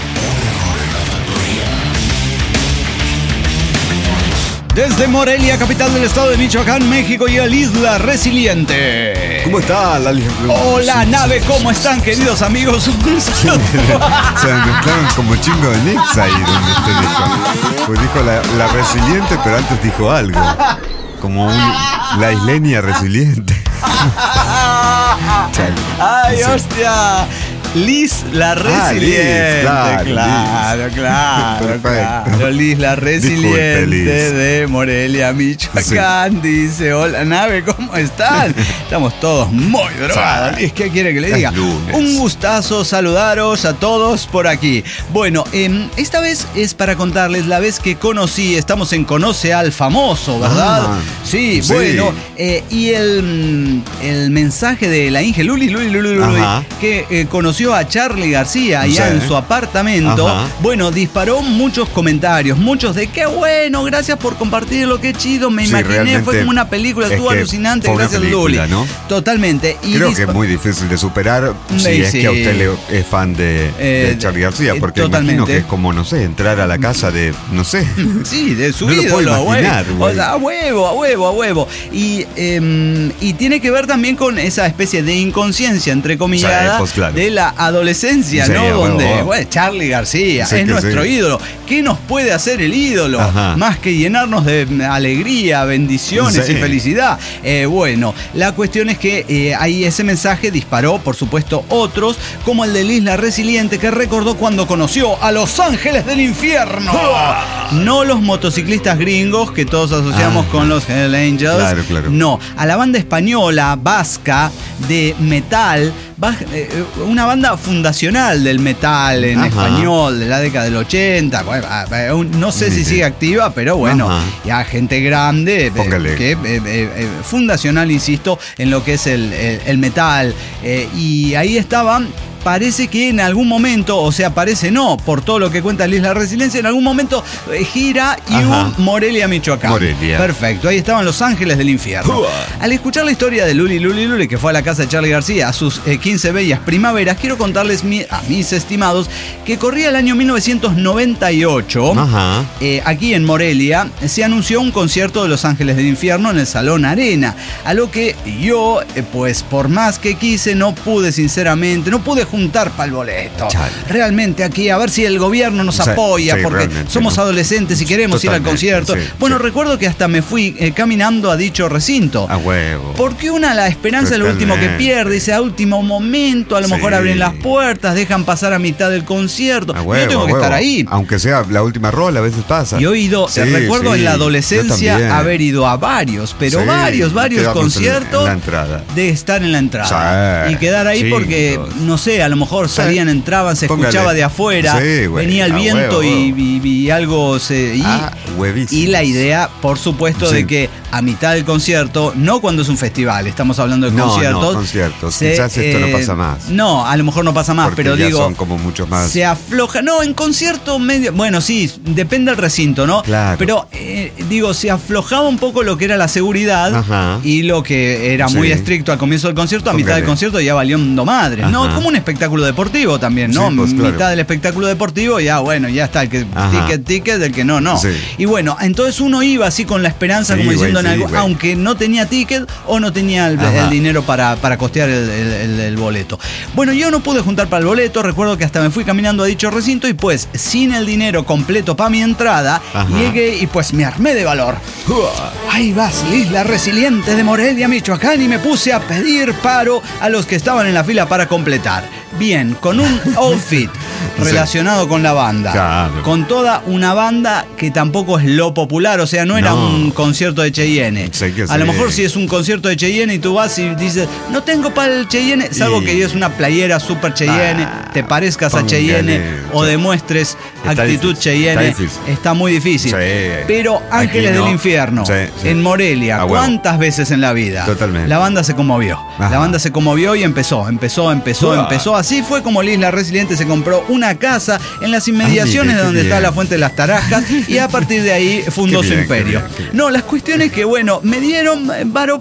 Desde Morelia, capital del estado de Michoacán, México, y el Isla Resiliente. ¿Cómo está la Hola, nave, ¿cómo están, queridos amigos? Un saludo. Se mezclaron como chingo de nicks ahí donde usted dijo. Pues dijo la, la resiliente, pero antes dijo algo. Como un, la isleña resiliente. Chale. ¡Ay, Sí. hostia! Liz la resiliente. Liz, claro, claro, Liz. claro, Perfecto. claro. Liz la resiliente Disculpe, Liz. de Morelia, Michoacán. Dice, hola, nave, ¿cómo están? Estamos todos muy drogados. Liz, ¿qué quiere que le diga? Es lunes. Un gustazo saludaros a todos por aquí. Bueno, eh, esta vez es para contarles la vez que conocí, estamos en Conoce al Famoso, ¿verdad? Ah, sí, sí. bueno, eh, y el, el mensaje de la Inge Luli, Luli, Luli, Luli, Ajá. que eh, conoció a Charly García allá Sí. en su apartamento, Ajá. bueno, disparó muchos comentarios, muchos de qué bueno, gracias por compartirlo, qué chido, me Sí, imaginé, realmente fue como una película, es estuvo que alucinante, fue una gracias película, Luli. ¿no? Totalmente. Y Creo que dispa- es muy difícil de superar si Sí, es sí. que a usted le es fan de, Eh, de Charly García, eh, porque totalmente. imagino que es como, no sé, entrar a la casa de, no sé. Sí, de su No lo puedo ídolo, güey. imaginar, O güey. sea, a huevo, a huevo, a huevo. Y, eh, y tiene que ver también con esa especie de inconsciencia, entre comillas, Sí, pues, claro. de la adolescencia, Sí, ¿no? a huevo, Donde, a huevo. bueno, Charly García Sí es que nuestro sí. ídolo. ¿Qué nos puede hacer el ídolo? Ajá. Más que llenarnos de alegría, bendiciones Sí. y felicidad. Eh, bueno, la cuestión es que eh, ahí ese mensaje disparó, por supuesto, otros, como el de Isla Resiliente, que recordó cuando conoció a Los Ángeles del Infierno. No los motociclistas gringos que todos asociamos Ah. con los Hell Angels. Claro, claro. No, a la banda española, vasca, de metal, va- eh, una banda fundacional del metal en Ajá. español de la década del ochenta. Bueno, ah, eh, un- no sé si Sí. sigue activa, pero bueno, Ajá. ya gente grande, eh, Póngale. que, eh, eh, eh, fundacional, insisto, en lo que es el, el- el metal. Eh, y ahí estaban. Parece que en algún momento, o sea, parece no, por todo lo que cuenta Liz la Resiliencia, en algún momento eh, gira y Ajá. un Morelia, Michoacán. Morelia. Perfecto, ahí estaban Los Ángeles del Infierno. Al escuchar la historia de Luli Luli Luli, que fue a la casa de Charly García a sus eh, quince bellas primaveras, quiero contarles mi- a mis estimados que corría el año mil novecientos noventa y ocho. Ajá. Eh, aquí en Morelia se anunció un concierto de Los Ángeles del Infierno en el Salón Arena, a lo que yo, eh, pues por más que quise, no pude sinceramente, no pude juntar para el boleto. Chale. Realmente aquí, a ver si el gobierno nos Sí, apoya, sí, porque realmente, somos ¿no? adolescentes y queremos ir al Totalmente, concierto. sí, bueno, sí. recuerdo que hasta me fui eh, caminando a dicho recinto. A huevo. Porque una, la esperanza es lo último que Totalmente. pierde, dice a último momento, a lo Sí. mejor abren las puertas, dejan pasar a mitad del concierto. A yo huevo, tengo a que huevo. estar ahí. Aunque sea la última rola, a veces pasa. Yo he ido, Sí, eh, recuerdo sí, en la yo adolescencia también. haber ido a varios, pero Sí, varios, varios quedarnos en la- conciertos en la entrada. de estar en la entrada. Sí, y quedar ahí chingos. porque, no sé, a lo mejor salían, entraban, se Póngale. escuchaba de afuera, Sí, güey, venía el a viento huevo, y, huevo. y- y algo se... Y, Ah, huevísimo. y la idea, por supuesto, Sí. de que a mitad del concierto, no cuando es un festival, estamos hablando de No, no, conciertos. conciertos. Quizás esto no pasa más. No, a lo mejor no pasa más, Porque pero ya digo... son como muchos más. Se afloja. No, en concierto medio. Bueno, sí, depende del recinto, ¿no? Claro. Pero eh, digo, se aflojaba un poco lo que era la seguridad. Ajá. Y lo que era muy sí. estricto al comienzo del concierto, a Póngale. mitad del concierto ya valiendo madre, Ajá. ¿no? Como un espectáculo deportivo también, ¿no? Sí, pues, claro. Mitad del espectáculo deportivo, ya bueno, ya está, el que Ajá. ticket, ticket, el que no, no. Sí. Y bueno, entonces uno iba así con la esperanza, sí, como diciendo, güey, en algo, sí, aunque no tenía ticket o no tenía el, el dinero para, para costear el, el, el, el boleto. Bueno, yo no pude juntar para el boleto, recuerdo que hasta me fui caminando a dicho recinto y pues sin el dinero completo para mi entrada, Ajá. llegué y pues me armé de valor. Ahí vas, Isla Resiliente de Morelia, Michoacán, y me puse a pedir paro a los que estaban en la fila para completar. Bien, con un outfit relacionado sí. con la banda. Claro. Con toda una banda que tampoco es lo popular, o sea, no era no. un concierto de Cheyenne. Sí, a sí. lo mejor si es un concierto de Cheyenne y tú vas y dices, no tengo para el Cheyenne, salvo y... que es una playera super Cheyenne, ah, te parezcas a Cheyenne o demuestres está actitud difícil. Cheyenne, está, está muy difícil. Sí. Pero Ángeles no. del Infierno, sí, sí. en Morelia, ah, bueno. ¿cuántas veces en la vida? Totalmente. La banda se conmovió. Ajá. La banda se conmovió y empezó, empezó, empezó, Uah. empezó. Así fue como la Isla Resiliente se compró una casa en las inmediaciones Ay, de donde bien. está la Fuente de las Tarajas y a partir de ahí fundó bien, su imperio. Qué bien, qué bien. No, las cuestiones que, bueno, me dieron varo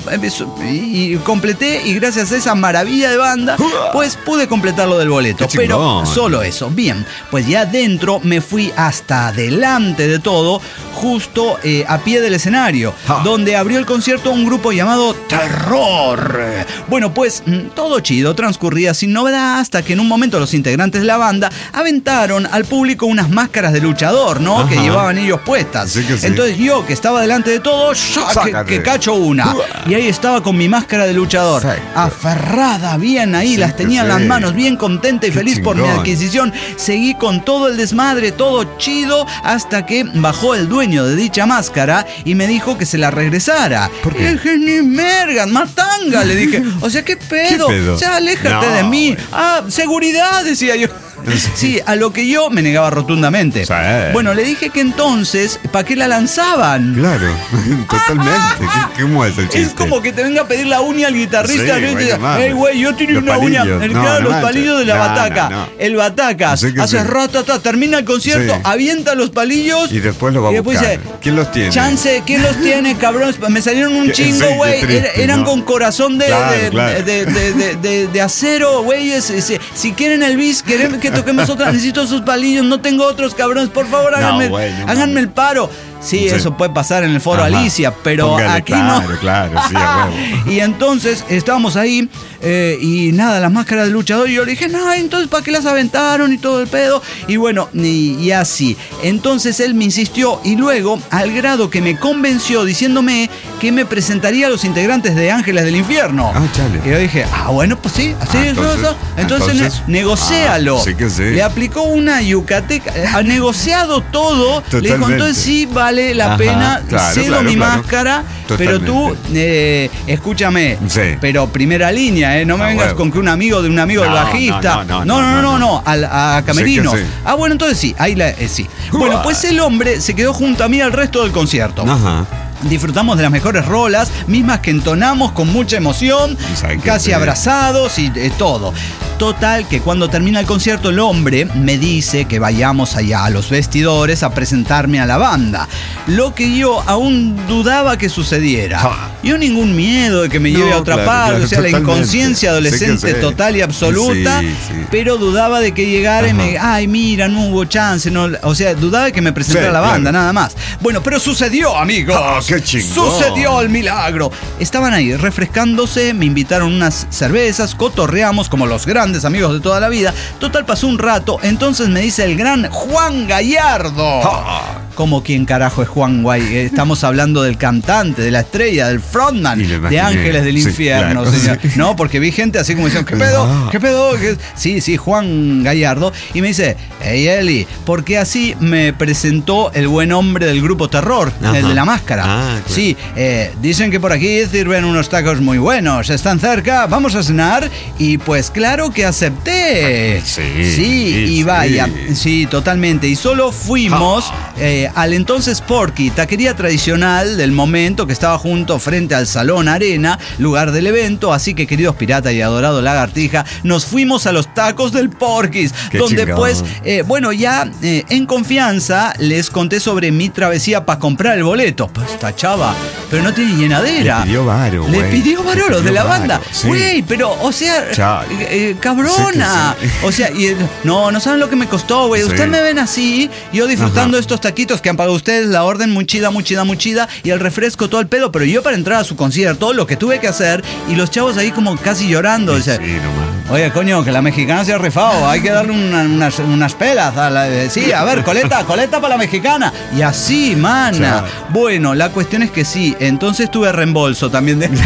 y completé y gracias a esa maravilla de banda, pues pude completar lo del boleto. Pero solo eso. Bien, pues ya dentro me fui hasta adelante de todo, justo eh, a pie del escenario, ah. donde abrió el concierto un grupo llamado Terror. Bueno, pues todo chido, transcurría sin novedad hasta que en un momento los integrantes de la banda aventaron al público unas máscaras de luchador, ¿no? Ajá. Que llevaban ellos puestas. Sí sí. Entonces yo, que estaba delante de todos, que, que cacho una. Y ahí estaba con mi máscara de luchador, Perfecto. aferrada bien ahí, sí las tenía en las manos, bien contenta y Qué feliz chingón. por mi adquisición. Seguí con todo el desmadre, todo chido, hasta que bajó el dueño de dicha máscara y me dijo que se la regresara. ¿Por qué? Y dije, ni mergas, matanga, le dije. O sea, ¿qué pedo? ¿Qué pedo? O sea, aléjate no, de mí. Ah, seguridad, decía yo. Sí, a lo que yo me negaba rotundamente. Sí. Bueno, le dije que entonces, ¿para qué la lanzaban? Claro, totalmente. ¿Qué, ¿Cómo es el chiste? Es como que te venga a pedir la uña al guitarrista. Sí, y te diga, hey, güey, yo tenía una palillos. uña. El, no, claro, no, los palillos de la no, bataca. No, no. El batacas. No sé hace sí. ratata, termina el concierto, sí. avienta los palillos. Y después los va a buscar. Dice, ¿quién los tiene? Chance, ¿quién los tiene, cabrón? Me salieron un chingo, güey. Sí, eran ¿no? con corazón de, claro, de, claro. de, de, de, de, de acero, güey. Si, si quieren el bis, quieren que toquemos otra, necesito esos palillos, no tengo otros, cabrones, por favor, háganme, no, güey, no, háganme el paro. Sí, sí, eso puede pasar en el foro Ajá. Alicia, pero Póngale, aquí claro, no. Claro, sí, a huevo. Y entonces estábamos ahí eh, y nada, las máscaras del luchador, y yo le dije, no, entonces ¿para qué las aventaron? Y todo el pedo. Y bueno, y, y así. Entonces él me insistió y luego, al grado que me convenció diciéndome que me presentaría a los integrantes de Ángeles del Infierno. Ah, chale. Y yo dije, ah, bueno, pues sí, así ah, es entonces, eso. Entonces, entonces ne- negocialo. Ah, sí que sí. Le aplicó una yucateca, ha negociado todo. Totalmente. Le dijo, entonces sí, vale la Ajá, pena, claro, cedo claro, mi claro. máscara, Totalmente. pero tú, eh, escúchame, sí. pero primera línea, eh, no me ah, vengas huevo. con que un amigo de un amigo no, del bajista, no, no, no, no, no, no, no, no a, a Camerino. Sí sí. Ah, bueno, entonces sí, ahí la, eh, sí. Bueno, pues el hombre se quedó junto a mí al resto del concierto. Ajá. Disfrutamos de las mejores rolas, mismas que entonamos con mucha emoción, casi abrazados y eh, todo. Total, que cuando termina el concierto, el hombre me dice que vayamos allá a los vestidores a presentarme a la banda. Lo que yo aún dudaba que sucediera. Yo ningún miedo de que me lleve no, a otra claro, parte, claro, o sea, totalmente. La inconsciencia adolescente total y absoluta, sí, sí. pero dudaba de que llegara Ajá. y me ay, mira, no hubo chance, no, o sea, dudaba de que me presentara sí, la banda, claro. nada más. Bueno, pero sucedió, amigos. Oh, ¡qué chingón! Sucedió el milagro. Estaban ahí refrescándose, me invitaron unas cervezas, cotorreamos como los grandes amigos de toda la vida. Total, pasó un rato, entonces me dice el gran Juan Gallardo. Oh. ¿Cómo quién carajo es Juan Guay? Estamos hablando del cantante, de la estrella, del frontman de Ángeles del sí, Infierno, claro, señor. Sí. No, porque vi gente así como diciendo, ¿qué pedo? ¿Qué pedo? Sí, sí, Juan Gallardo. Y me dice, hey Eli, porque así me presentó el buen hombre del grupo Terror, Ajá. el de la máscara. Ah, claro. Sí, eh, dicen que por aquí sirven unos tacos muy buenos, están cerca, vamos a cenar. Y pues claro que acepté. Sí, sí y vaya, sí, totalmente. Y solo fuimos... Ah. eh, al entonces Porky, taquería tradicional del momento que estaba junto frente al Salón Arena, lugar del evento. Así que, queridos pirata y adorado lagartija, nos fuimos a los tacos del Porky's, Qué donde chingón. pues, eh, bueno, ya eh, en confianza les conté sobre mi travesía para comprar el boleto. Pues esta chava, pero no tiene llenadera. Le pidió varo, Le güey. pidió varo a Le los de pidió la banda. varo, sí. Güey, pero, o sea, Chao. eh, eh, cabrona. Sí que sí. O sea, y, no, no saben lo que me costó, güey. Sí. Ustedes me ven así, yo disfrutando Ajá. de estos taquitos que han pagado ustedes, la orden muy chida, muy chida, muy chida, y el refresco, todo el pedo, pero yo para entrar a su concierto, lo que tuve que hacer, y los chavos ahí como casi llorando. Sí, o sea, sí, nomás. oye, coño, que la mexicana se ha rifado, hay que darle una- unas, unas pelas. A la, eh, sí, a ver, coleta, coleta para la mexicana. Y así, mana. Claro. Bueno, la cuestión es que sí, entonces tuve reembolso también de...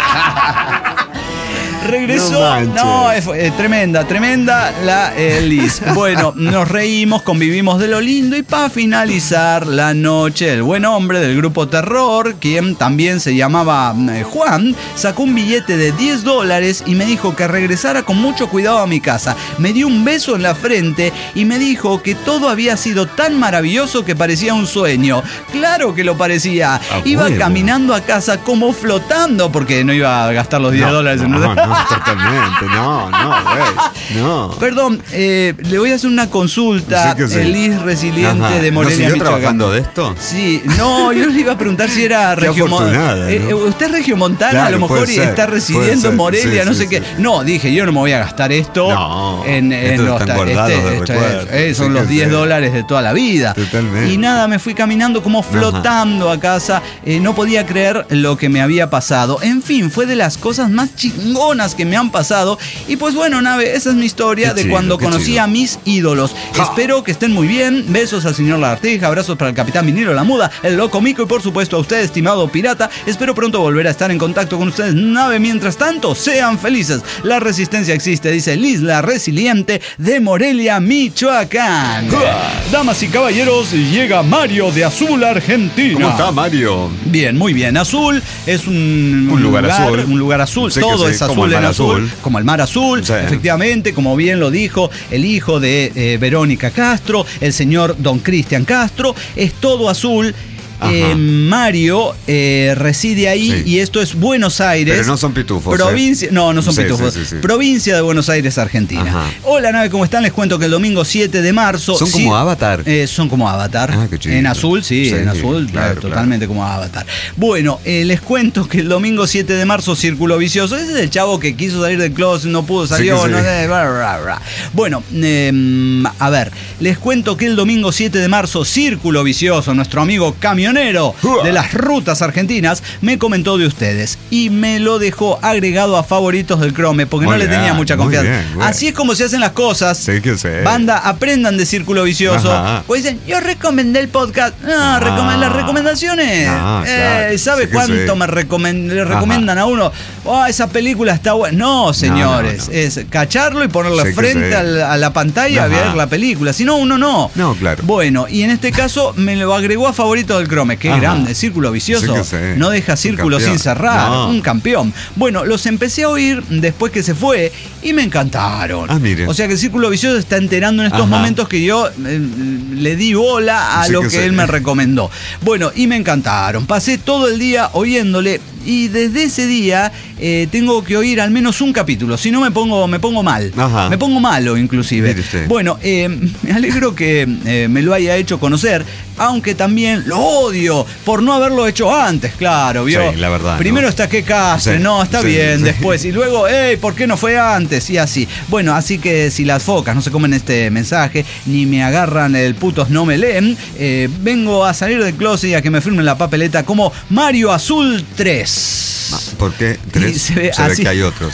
Regresó. No manches. No, es, eh, tremenda, tremenda la eh, Liz. Bueno, nos reímos, convivimos de lo lindo y para finalizar la noche, el buen hombre del grupo Terror, quien también se llamaba eh, Juan, sacó un billete de diez dólares y me dijo que regresara con mucho cuidado a mi casa. Me dio un beso en la frente y me dijo que todo había sido tan maravilloso que parecía un sueño. Claro que lo parecía. Ah, Iba bueno. caminando a casa como flotando porque no iba a gastar los diez No, dólares en no, un... no, totalmente. No, no, güey. No. Perdón, eh, le voy a hacer una consulta. Sí que sí. Liz Resiliente Ajá. de ¿No Morelia, siguió Michoacán. trabajando de esto? Sí, no, yo le iba a preguntar si era Qué regiomontana. afortunada, ¿no? usted es regiomontana, Claro, a lo mejor puede y ser, está puede residiendo ser. en Morelia, Sí, no sí, sé sí. qué. No, dije, yo no me voy a gastar esto No, en, en estos los están ta- guardados de esto recuerdo. es- eh, son Sí los que diez sí. dólares de toda la vida. Totalmente. Y nada, me fui caminando como flotando a casa. Eh, no podía creer lo que me había pasado. En fin, fue de las cosas más chingonas que me han pasado. Y pues bueno, Nave, esa es mi historia Qué de chido, cuando qué conocí chido. a mis ídolos. Ja. Espero que estén muy bien. Besos al señor Lagartija, abrazos para el capitán Vinilo La Muda, el Loco Mico y por supuesto a usted, estimado pirata. Espero pronto volver a estar en contacto con ustedes, Nave. Mientras tanto, sean felices. La resistencia existe, dice Liz, la resiliente de Morelia, Michoacán. Damas y caballeros, llega Mario de Azul, Argentina. ¿Cómo está, Mario? Bien, muy bien. Azul es un, Un lugar azul. Un lugar azul. Sí que Todo sí, es como azul el en mar azul, azul. Como el mar azul. Sí. Efectivamente, como bien lo dijo el hijo de eh, Verónica Castro, el señor Don Cristian Castro. Es todo azul. Ajá. Eh, Mario eh, reside ahí Sí. y esto es Buenos Aires. Pero no son pitufos, Provincia, ¿eh? no, no son Sí, pitufos. sí, sí, sí. Provincia de Buenos Aires, Argentina. Ajá. Hola, Nave, ¿cómo están? Les cuento que el domingo siete de marzo. ¿Son como Avatar? Eh, son como Avatar. Ah, qué chido. En azul, sí, Sí, en azul, claro, claro, claro. totalmente como Avatar. Bueno, eh, les cuento que el domingo siete de marzo, Círculo Vicioso. Ese es el chavo que quiso salir del closet, no pudo, salió, Sí que sí. no sé, bla, bla, bla. Bueno, eh, a ver, les cuento que el domingo siete de marzo, Círculo Vicioso, nuestro amigo camionero de las rutas argentinas, me comentó de ustedes y me lo dejó agregado a favoritos del Chrome porque Muy no le bien, tenía mucha muy confianza. bien, güey. Así es como se hacen las cosas. Sí que sí. Banda, aprendan de Círculo Vicioso. Ajá. Pues dicen, yo recomendé el podcast. No, Ah. recome- las recomendaciones. Ah, claro. Eh, ¿Sabe Sí que cuánto sí. me recomen- le Ajá. recomiendan a uno? Oh, esa película está buena. No, señores. No, no, no. Es cacharlo y ponerlo Sí que frente sí. al- a la pantalla a Ajá. ver la película. Si no, uno no. No, claro. Bueno, y en este caso me lo agregó a favorito del Chrome. Qué Ajá. grande. Círculo Vicioso. Sí que sí. No deja Un círculo campeón. sin cerrar. No. Un campeón. Bueno, los empecé a oír después que se fue y me encantaron. Ah, mire. O sea que el Círculo Vicioso está enterando en estos Ajá. momentos que yo eh, le di bola a Sí lo que que sí. él me recomendó. Bueno, y me encantaron. Pasé todo el día oyéndole y desde ese día eh, tengo que oír al menos un capítulo. Si no me pongo, me pongo mal. Ajá. Me pongo malo inclusive. Mire usted. Bueno, eh, me alegro que eh, me lo haya hecho conocer, aunque también lo odio por no haberlo hecho antes, claro, ¿vio? Sí, la verdad, Primero ¿no? está que Castre, Sí, no, está sí, bien, sí. después. Y luego, hey, ¿por qué no fue antes? Y así. Bueno, así que si las focas no se comen este mensaje, ni me agarran el putos no me leen, eh, vengo a salir del closet y a que me firmen la papeleta como Mario Azul tres. ¿Por qué? Y ¿Tres? se Se ve ve, así. que hay otros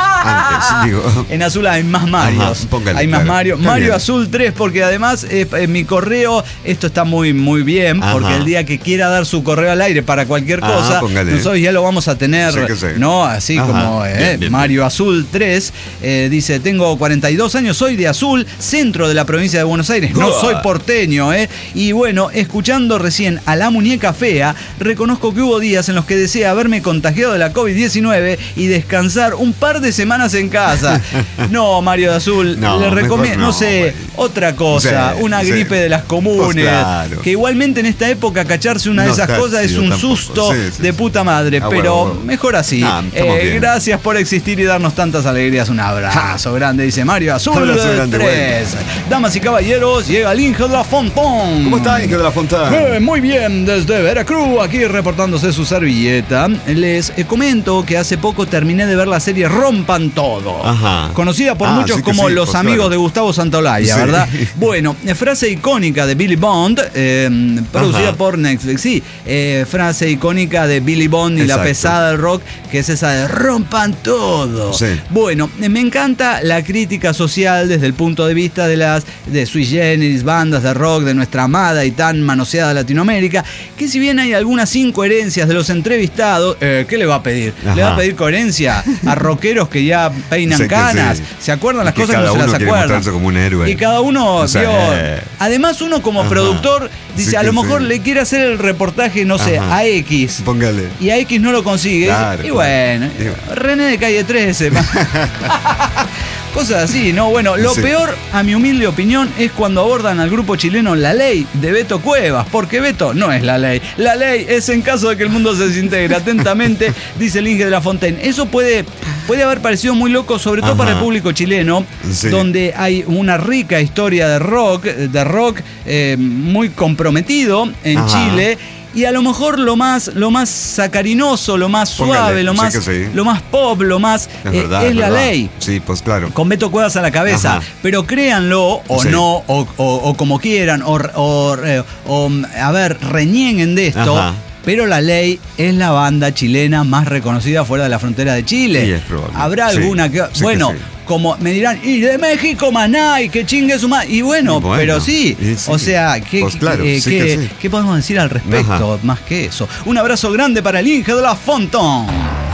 Ah, antes, digo. En azul hay más Marios. Ajá, póngale, hay más claro. Mario. Está Mario bien. Azul tres, porque además eh, en mi correo, esto está muy, muy bien, Ajá. porque el día que quiera dar su correo al aire para cualquier Ah, cosa, póngale. nosotros ya lo vamos a tener, Sí que sí. ¿no? Así Ajá, como eh, bien, bien, Mario Azul tres. Eh, dice, tengo cuarenta y dos años, soy de Azul, centro de la provincia de Buenos Aires. No soy porteño, ¿eh? Y bueno, escuchando recién a La Muñeca Fea, reconozco que hubo días en los que deseé haberme contagiado contagiado de la COVID diecinueve y descansar un par de semanas en casa. No, Mario de Azul, No, le recomiendo, mejor no, no, sé, Mario. otra cosa, Sí, una sí. gripe de las comunes. Pues claro. Que igualmente en esta época cacharse una de No esas está cosas es chido un tampoco. susto Sí, sí, de sí. puta madre, Ah, pero bueno, bueno. mejor así. Ah, estamos Eh, bien. gracias por existir y darnos tantas alegrías. Un abrazo grande, dice Mario Azul Abrazo grande, tres. Damas y caballeros, llega el Inge de la Fontón. ¿Cómo está, Inge de la Fontana? Eh, muy bien, desde Veracruz, aquí reportándose su servilleta. Les eh, comento que hace poco terminé de ver la serie Rompan Todo. Ajá. Conocida por Ah, muchos sí que como sí, los pues amigos claro. de Gustavo Santaolalla, Sí. ¿verdad? Bueno, eh, frase icónica de Billy Bond, eh, producida Ajá. por Netflix. Sí, eh, frase icónica de Billy Bond y la Exacto. pesada del rock, que es esa de rompan todo. Sí. Bueno, eh, me encanta la crítica social desde el punto de vista de las de sui generis, bandas de rock de nuestra amada y tan manoseada Latinoamérica, que si bien hay algunas incoherencias de los entrevistados, eh, ¿qué le va a pedir? Ajá. ¿Le va a pedir coherencia a rockeros que ya peinan Sí, que canas? sí. ¿Se acuerdan Y las que cosas que cada no se uno las quiere acuerdan? mostrarse como un héroe. Y cada uno O sea, vio. eh. Además, uno como Ajá. productor dice, Sí, a que lo mejor sí. le quiere hacer el reportaje, no sé, Ajá. a X. Póngale. Y a X no lo consigue. Claro, y claro. bueno, Y- René de Calle trece. Cosas así, ¿no? Bueno, lo Sí. peor, a mi humilde opinión, es cuando abordan al grupo chileno La Ley de Beto Cuevas, porque Beto no es la ley. La ley es en caso de que el mundo se desintegre. Atentamente, dice el Inge de la Fontaine. Eso puede, puede haber parecido muy loco, sobre todo Ajá. para el público chileno, Sí. donde hay una rica historia de rock, de rock eh, muy comprometido en Ajá. Chile. Y a lo mejor lo más, lo más sacarinoso, lo más Póngale, suave, lo sí más, que sí. lo más pop, lo más Es eh, verdad. es la verdad. ley. Sí, pues claro. Con Beto Cuevas a la cabeza. Ajá. Pero créanlo, o Sí. no, o, o- o como quieran, o, o- eh, o, a ver, renieguen de esto. Ajá. Pero La Ley es la banda chilena más reconocida fuera de la frontera de Chile. Sí, es probable. Habrá Sí, alguna que. sí que bueno, sí. como me dirán, y de México, maná, y que chingue su madre. Y bueno, Y bueno, pero sí. y sí. O sea, ¿qué, Pues claro, eh, sí qué- que sí. qué podemos decir al respecto? Ajá. Más que eso. Un abrazo grande para el Inge de la Fontón.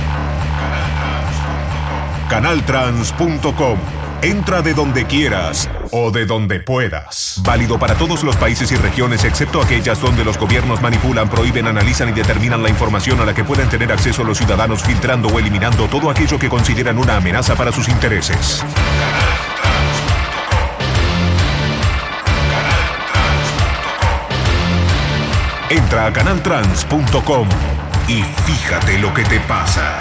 Canaltrans punto com. Entra de donde quieras o de donde puedas. Válido para todos los países y regiones excepto aquellas donde los gobiernos manipulan, prohíben, analizan y determinan la información a la que pueden tener acceso los ciudadanos, filtrando o eliminando todo aquello que consideran una amenaza para sus intereses. Entra a canaltrans punto com y fíjate lo que te pasa.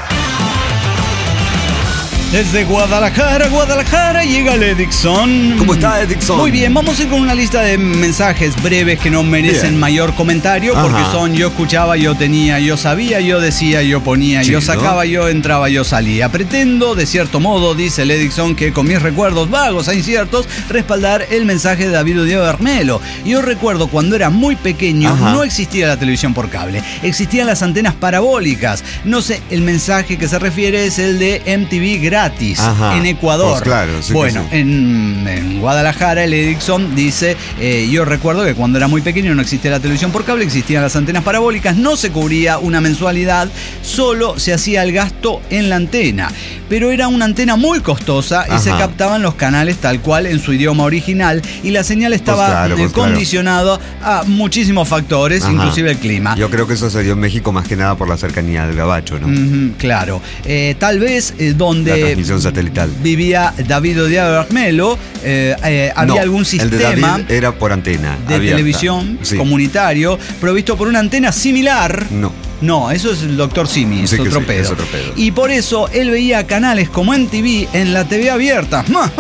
Desde Guadalajara, Guadalajara, llega el Edixon. ¿Cómo está, Edixon? Muy bien, vamos a ir con una lista de mensajes breves que no merecen Bien. mayor comentario, porque Ajá. son yo escuchaba, yo tenía, yo sabía, yo decía, yo ponía, yo Chido. sacaba, yo entraba, yo salía. Pretendo, de cierto modo, dice el Edixon, que con mis recuerdos vagos e inciertos, respaldar el mensaje de David Diego Bermelo. Yo recuerdo cuando era muy pequeño, Ajá. no existía la televisión por cable, existían las antenas parabólicas. No sé, el mensaje que se refiere es el de M T V gratis Ajá. en Ecuador. Pues claro, sí que bueno, sí. en, en Guadalajara, el Edixon dice, eh, yo recuerdo que cuando era muy pequeño no existía la televisión por cable, existían las antenas parabólicas, no se cubría una mensualidad, solo se hacía el gasto en la antena. Pero era una antena muy costosa y Ajá. se captaban los canales tal cual en su idioma original y la señal estaba claro, eh, pues claro. condicionada a muchísimos factores, Ajá. inclusive el clima. Yo creo que eso se dio en México más que nada por la cercanía del Gabacho, ¿no? Ujú, claro. Eh, tal vez eh, La donde transmisión satelital. vivía David Odiado Bermelo, eh, eh, había No, algún el de sistema David era por antena de abierta. televisión Sí. comunitario provisto por una antena similar. No. No, eso es el doctor Simi, es, Sí que otro sí, pedo. es otro pedo. Y por eso él veía canales como M T V en la T V abierta.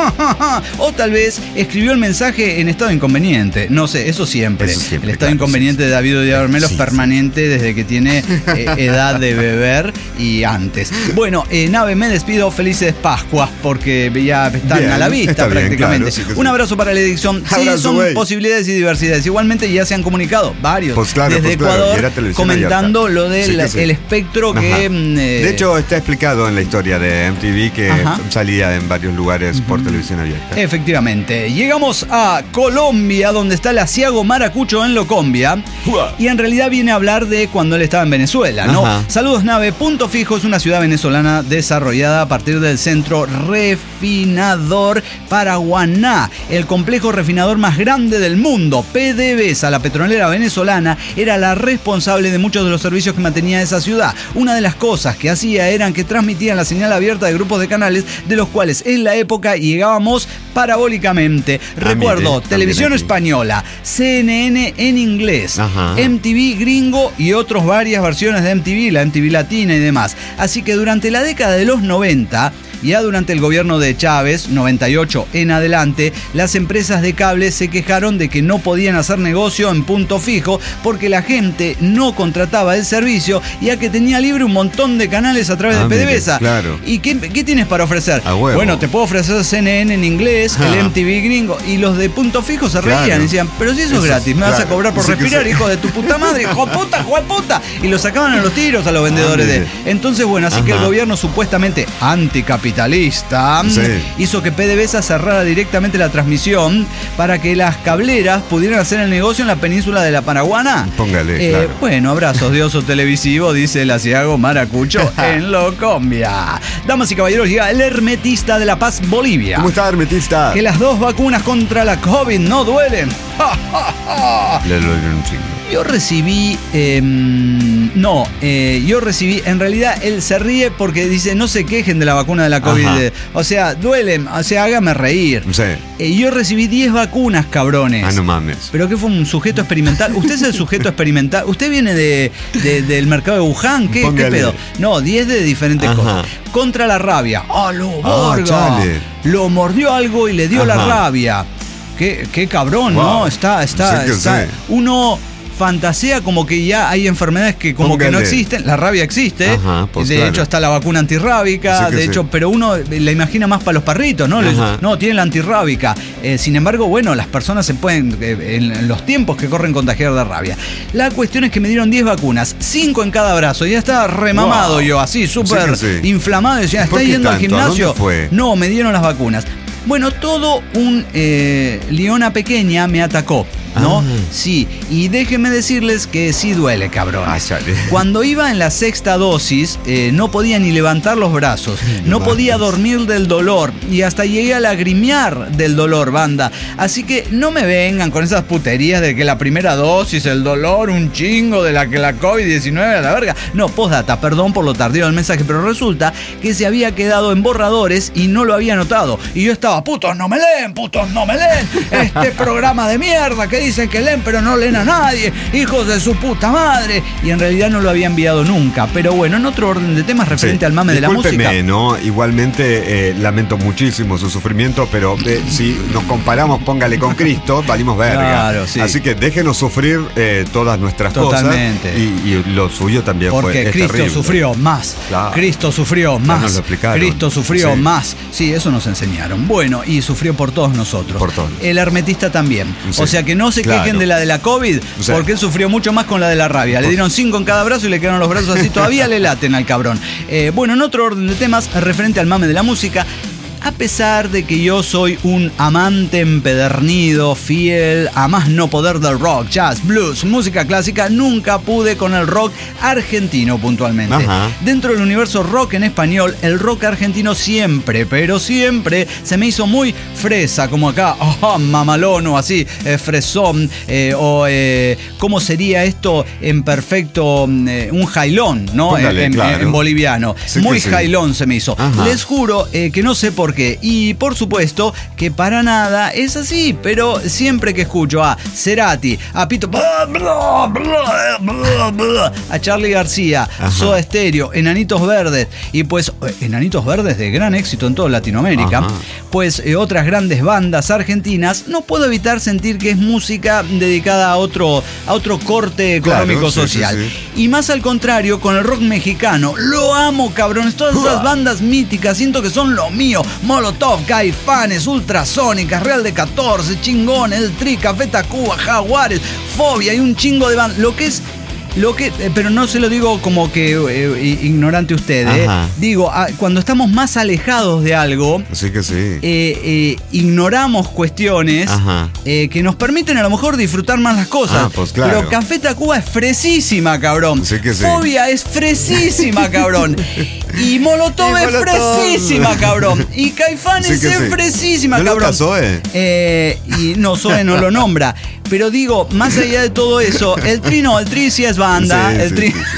O tal vez escribió el mensaje en estado inconveniente. No sé, eso siempre. Eso siempre, el estado claro, inconveniente sí, sí. de David Odiado Bermelo Sí, es sí. permanente desde que tiene eh, edad de beber y antes. Bueno, eh, Nave, me despido. Felices Pascuas porque ya están Bien, a la vista está bien, prácticamente. claro, sí que sí. Un abrazo para la edición. Sí, Abrazo, son güey. posibilidades y diversidades. Igualmente ya se han comunicado varios Pues claro, desde pues claro, Ecuador y era televisión comentando abierta. lo del Sí que sí. el espectro Ajá. que... mm, eh, De hecho, está explicado en la historia de M T V que Ajá. salía en varios lugares por televisión abierta. Efectivamente. Llegamos a Colombia, donde está el asiago Maracucho en Locombia. Y en realidad viene a hablar de cuando él estaba en Venezuela, ¿no? Ajá. Saludos, Nave. Punto Fijo es una ciudad venezolana desarrollada a partir del centro refinador Paraguaná, el complejo refinador más grande del mundo. PDVSA, la petrolera venezolana, era la responsable de muchos de los servicios que mantenía esa ciudad. Una de las cosas que hacía eran que transmitían la señal abierta de grupos de canales, de los cuales en la época llegábamos parabólicamente. Ah, Recuerdo, mire, televisión aquí. española, C N N en inglés, Ajá. M T V gringo y otras varias versiones de M T V, la M T V latina y demás. Así que durante la década de los noventa, ya durante el gobierno de Chávez, noventa y ocho en adelante, las empresas de cable se quejaron de que no podían hacer negocio en punto fijo porque la gente no contrataba el servicio, ya que tenía libre un montón de canales a través Ah, de mire, PDVSA. claro. ¿Y qué, qué tienes para ofrecer? A huevo. Bueno, te puedo ofrecer C N N en inglés, Ah. el M T V gringo, y los de punto fijo se reían Claro. y decían, pero si eso, Eso es gratis, es, me vas a claro. cobrar por Sí que respirar, sí. hijo de tu puta madre, hijo de puta, hijo de puta. Y lo sacaban a los tiros a los vendedores Ah, de... mire. Entonces, bueno, así que el Ajá. gobierno supuestamente anticapitalista Sí. hizo que PDVSA cerrara directamente la transmisión para que las cableras pudieran hacer el negocio en la península de la Paraguana. Póngale, Eh, claro. Bueno, abrazos de oso televisivo, dice el asiago Maracucho en Locombia. Damas y caballeros, llega el hermetista de La Paz, Bolivia. ¿Cómo está, hermetista? Que las dos vacunas contra la COVID no duelen. ¡Ja, ja, ja! Le lo dieron un chingo. Yo recibí, eh, no, eh, yo recibí, en realidad él se ríe porque dice, no se quejen de la vacuna de la COVID. Ajá. O sea, duelen, o sea, hágame reír. Sí. Eh, yo recibí diez vacunas, cabrones. Ah, no mames. ¿Pero qué fue un sujeto experimental? ¿Usted es el sujeto experimental? ¿Usted viene de, de- del mercado de Wuhan? ¿Qué, qué Póngale. pedo? No, diez de diferentes Ajá. cosas. Contra la rabia. ¡Ah, lo Ah, borga! chale. Lo mordió algo y le dio la Ajá. rabia. Qué, qué cabrón, Wow. ¿no? Está, está, Sí que está. sí. Uno fantasea como que ya hay enfermedades que como que no Póngale. existen. La rabia existe. Ajá, pues de claro. hecho, está la vacuna antirrábica. Sí que de sí. hecho, pero uno la imagina más para los perritos, ¿no? Les- Ajá. no, tienen la antirrábica. Eh, sin embargo, bueno, las personas se pueden, eh, en, en los tiempos que corren, contagiar de rabia. La cuestión es que me dieron diez vacunas, cinco en cada brazo. Ya estaba remamado Wow. yo, así, súper Sí que sí. inflamado. Decía, ¿Por ¿está qué yendo al tanto? ¿A gimnasio? dónde fue? No, me dieron las vacunas. Bueno, todo un eh, leona pequeña me atacó, ¿no? Ah. Sí, y déjenme decirles que sí duele, cabrón. Ah, chale. Cuando iba en la sexta dosis, eh, no podía ni levantar los brazos, no mames. podía dormir del dolor y hasta llegué a lagrimear del dolor, banda. Así que no me vengan con esas puterías de que la primera dosis, el dolor, un chingo, de la que la COVID diecinueve a la verga. No, postdata, perdón por lo tardío del mensaje, pero resulta que se había quedado en borradores y no lo había notado. Y yo estaba, putos no me leen, putos no me leen, este programa de mierda que dicen que leen pero no leen a nadie, hijos de su puta madre. Y en realidad no lo había enviado nunca. Pero bueno, en otro orden de temas referente Sí. al mame de la Discúlpeme, música. ¿no? Igualmente eh, lamento muchísimo su sufrimiento, pero eh, si nos comparamos, póngale con Cristo, valimos verga. Claro, sí. Así que déjenos sufrir eh, todas nuestras Totalmente. cosas. Y, y lo suyo también fue. Porque es Cristo terrible. sufrió más. Claro. Cristo sufrió más. nos lo explicaron. Cristo sufrió Sí. más. Sí, eso nos enseñaron. Bueno, y sufrió por todos nosotros. Por todos. El hermetista también. Sí. O sea que no se Claro. quejen de la de la COVID, Sí. porque él sufrió mucho más con la de la rabia. Le Por- dieron cinco en cada brazo y le quedaron los brazos así. Todavía le laten al cabrón. Eh, bueno, en otro orden de temas, referente al mame de la música. A pesar de que yo soy un amante empedernido, fiel a más no poder del rock, jazz, blues, música clásica, nunca pude con el rock argentino puntualmente. Ajá. Dentro del universo rock en español, el rock argentino siempre, pero siempre se me hizo muy fresa, como acá, oh, mamalón o así, eh, fresón, eh, o eh, ¿cómo sería esto en perfecto, eh, un jailón, ¿no? Póngale, en, en- claro. en boliviano. Sí muy que sí. jailón se me hizo. Ajá. Les juro eh, que no sé por qué. Y por supuesto que para nada es así, pero siempre que escucho a Cerati, a Pito, a Charly García, Ajá. Soda Stereo, Enanitos Verdes, y pues eh, Enanitos Verdes de gran éxito en toda Latinoamérica, Ajá. pues eh, otras grandes bandas argentinas, no puedo evitar sentir que es música dedicada a otro, a otro corte Claro, económico sí, social. sí, Y más al contrario, con el rock mexicano, lo amo, cabrones. Todas esas bandas míticas, siento que son lo mío. Molotov, Caifanes, Ultrasónicas, Real de catorce, Chingón, El Tri, Café Tacuba, Jaguares, Fobia y un chingo de bandas. Lo que es... Lo que, eh, pero no se lo digo como que eh, ignorante usted, eh. Ajá. Digo, ah, cuando estamos más alejados de algo, Así que sí. eh, eh, ignoramos cuestiones Ajá. eh, que nos permiten a lo mejor disfrutar más las cosas. Ah, pues claro. Pero Café Tacuba es fresísima, cabrón. Sí que sí. Fobia es fresísima, cabrón. Y Molotov Y es Molotov. fresísima, cabrón. Y Caifanes Sí que es sí. fresísima, ¿No lo cabrón. está Zoe? Eh, y no, Zoe no lo nombra. Pero digo, más allá de todo eso, el Tri no, el Tri sí es banda. Sí, el sí, Tri... sí, sí.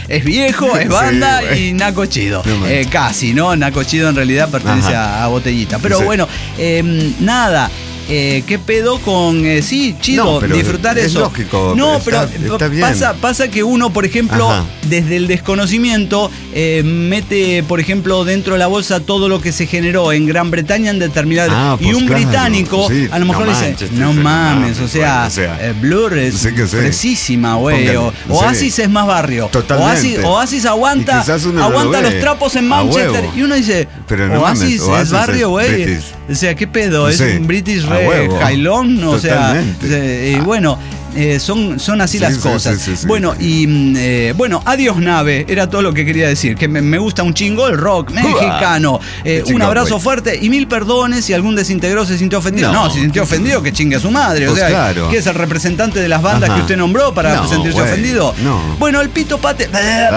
es viejo, es banda Sí, y Naco Chido. No eh, casi, ¿no? Naco Chido en realidad pertenece a, a Botellita. Pero Sí. bueno, eh, nada. Eh, ¿Qué pedo con eh, sí, chido, No, pero disfrutar es eso? lógico, no, está- pero está bien. pasa, pasa que uno, por ejemplo, Ajá. desde el desconocimiento, eh, mete, por ejemplo, dentro de la bolsa todo lo que se generó en Gran Bretaña en determinada. Ah, y pues un claro, británico, sí, a lo mejor no le dice, Manchester, no sí, no mames, mames, o sea, bueno, o sea, eh, Blur es sí que sí. fresísima, güey. O, Póngale, Oasis sí. es más barrio. Totalmente. Oasis, Oasis aguanta, Y quizás uno no lo aguanta ve. los trapos en A Manchester. huevo. Y uno dice, Pero no Oasis, mames, Oasis es barrio, es güey. British. O sea, ¿qué pedo? Es Sí, un British a re huevo. Jailón, o sea, Totalmente. eh, y bueno, eh, son, son así Sí, las sí, cosas. sí, sí, sí. Bueno, y mm, eh, bueno, adiós nave, era todo lo que quería decir, que me, me gusta un chingo el rock mexicano. Eh, Qué un chingón, abrazo güey. fuerte y mil perdones si algún desintegrado se sintió ofendido. No, No. si se sintió ofendido, que chingue a su madre. O Pues sea, claro. ¿qué es el representante de las bandas Ajá. que usted nombró para No, sentirse güey, ofendido? no. Bueno, el Pito Pate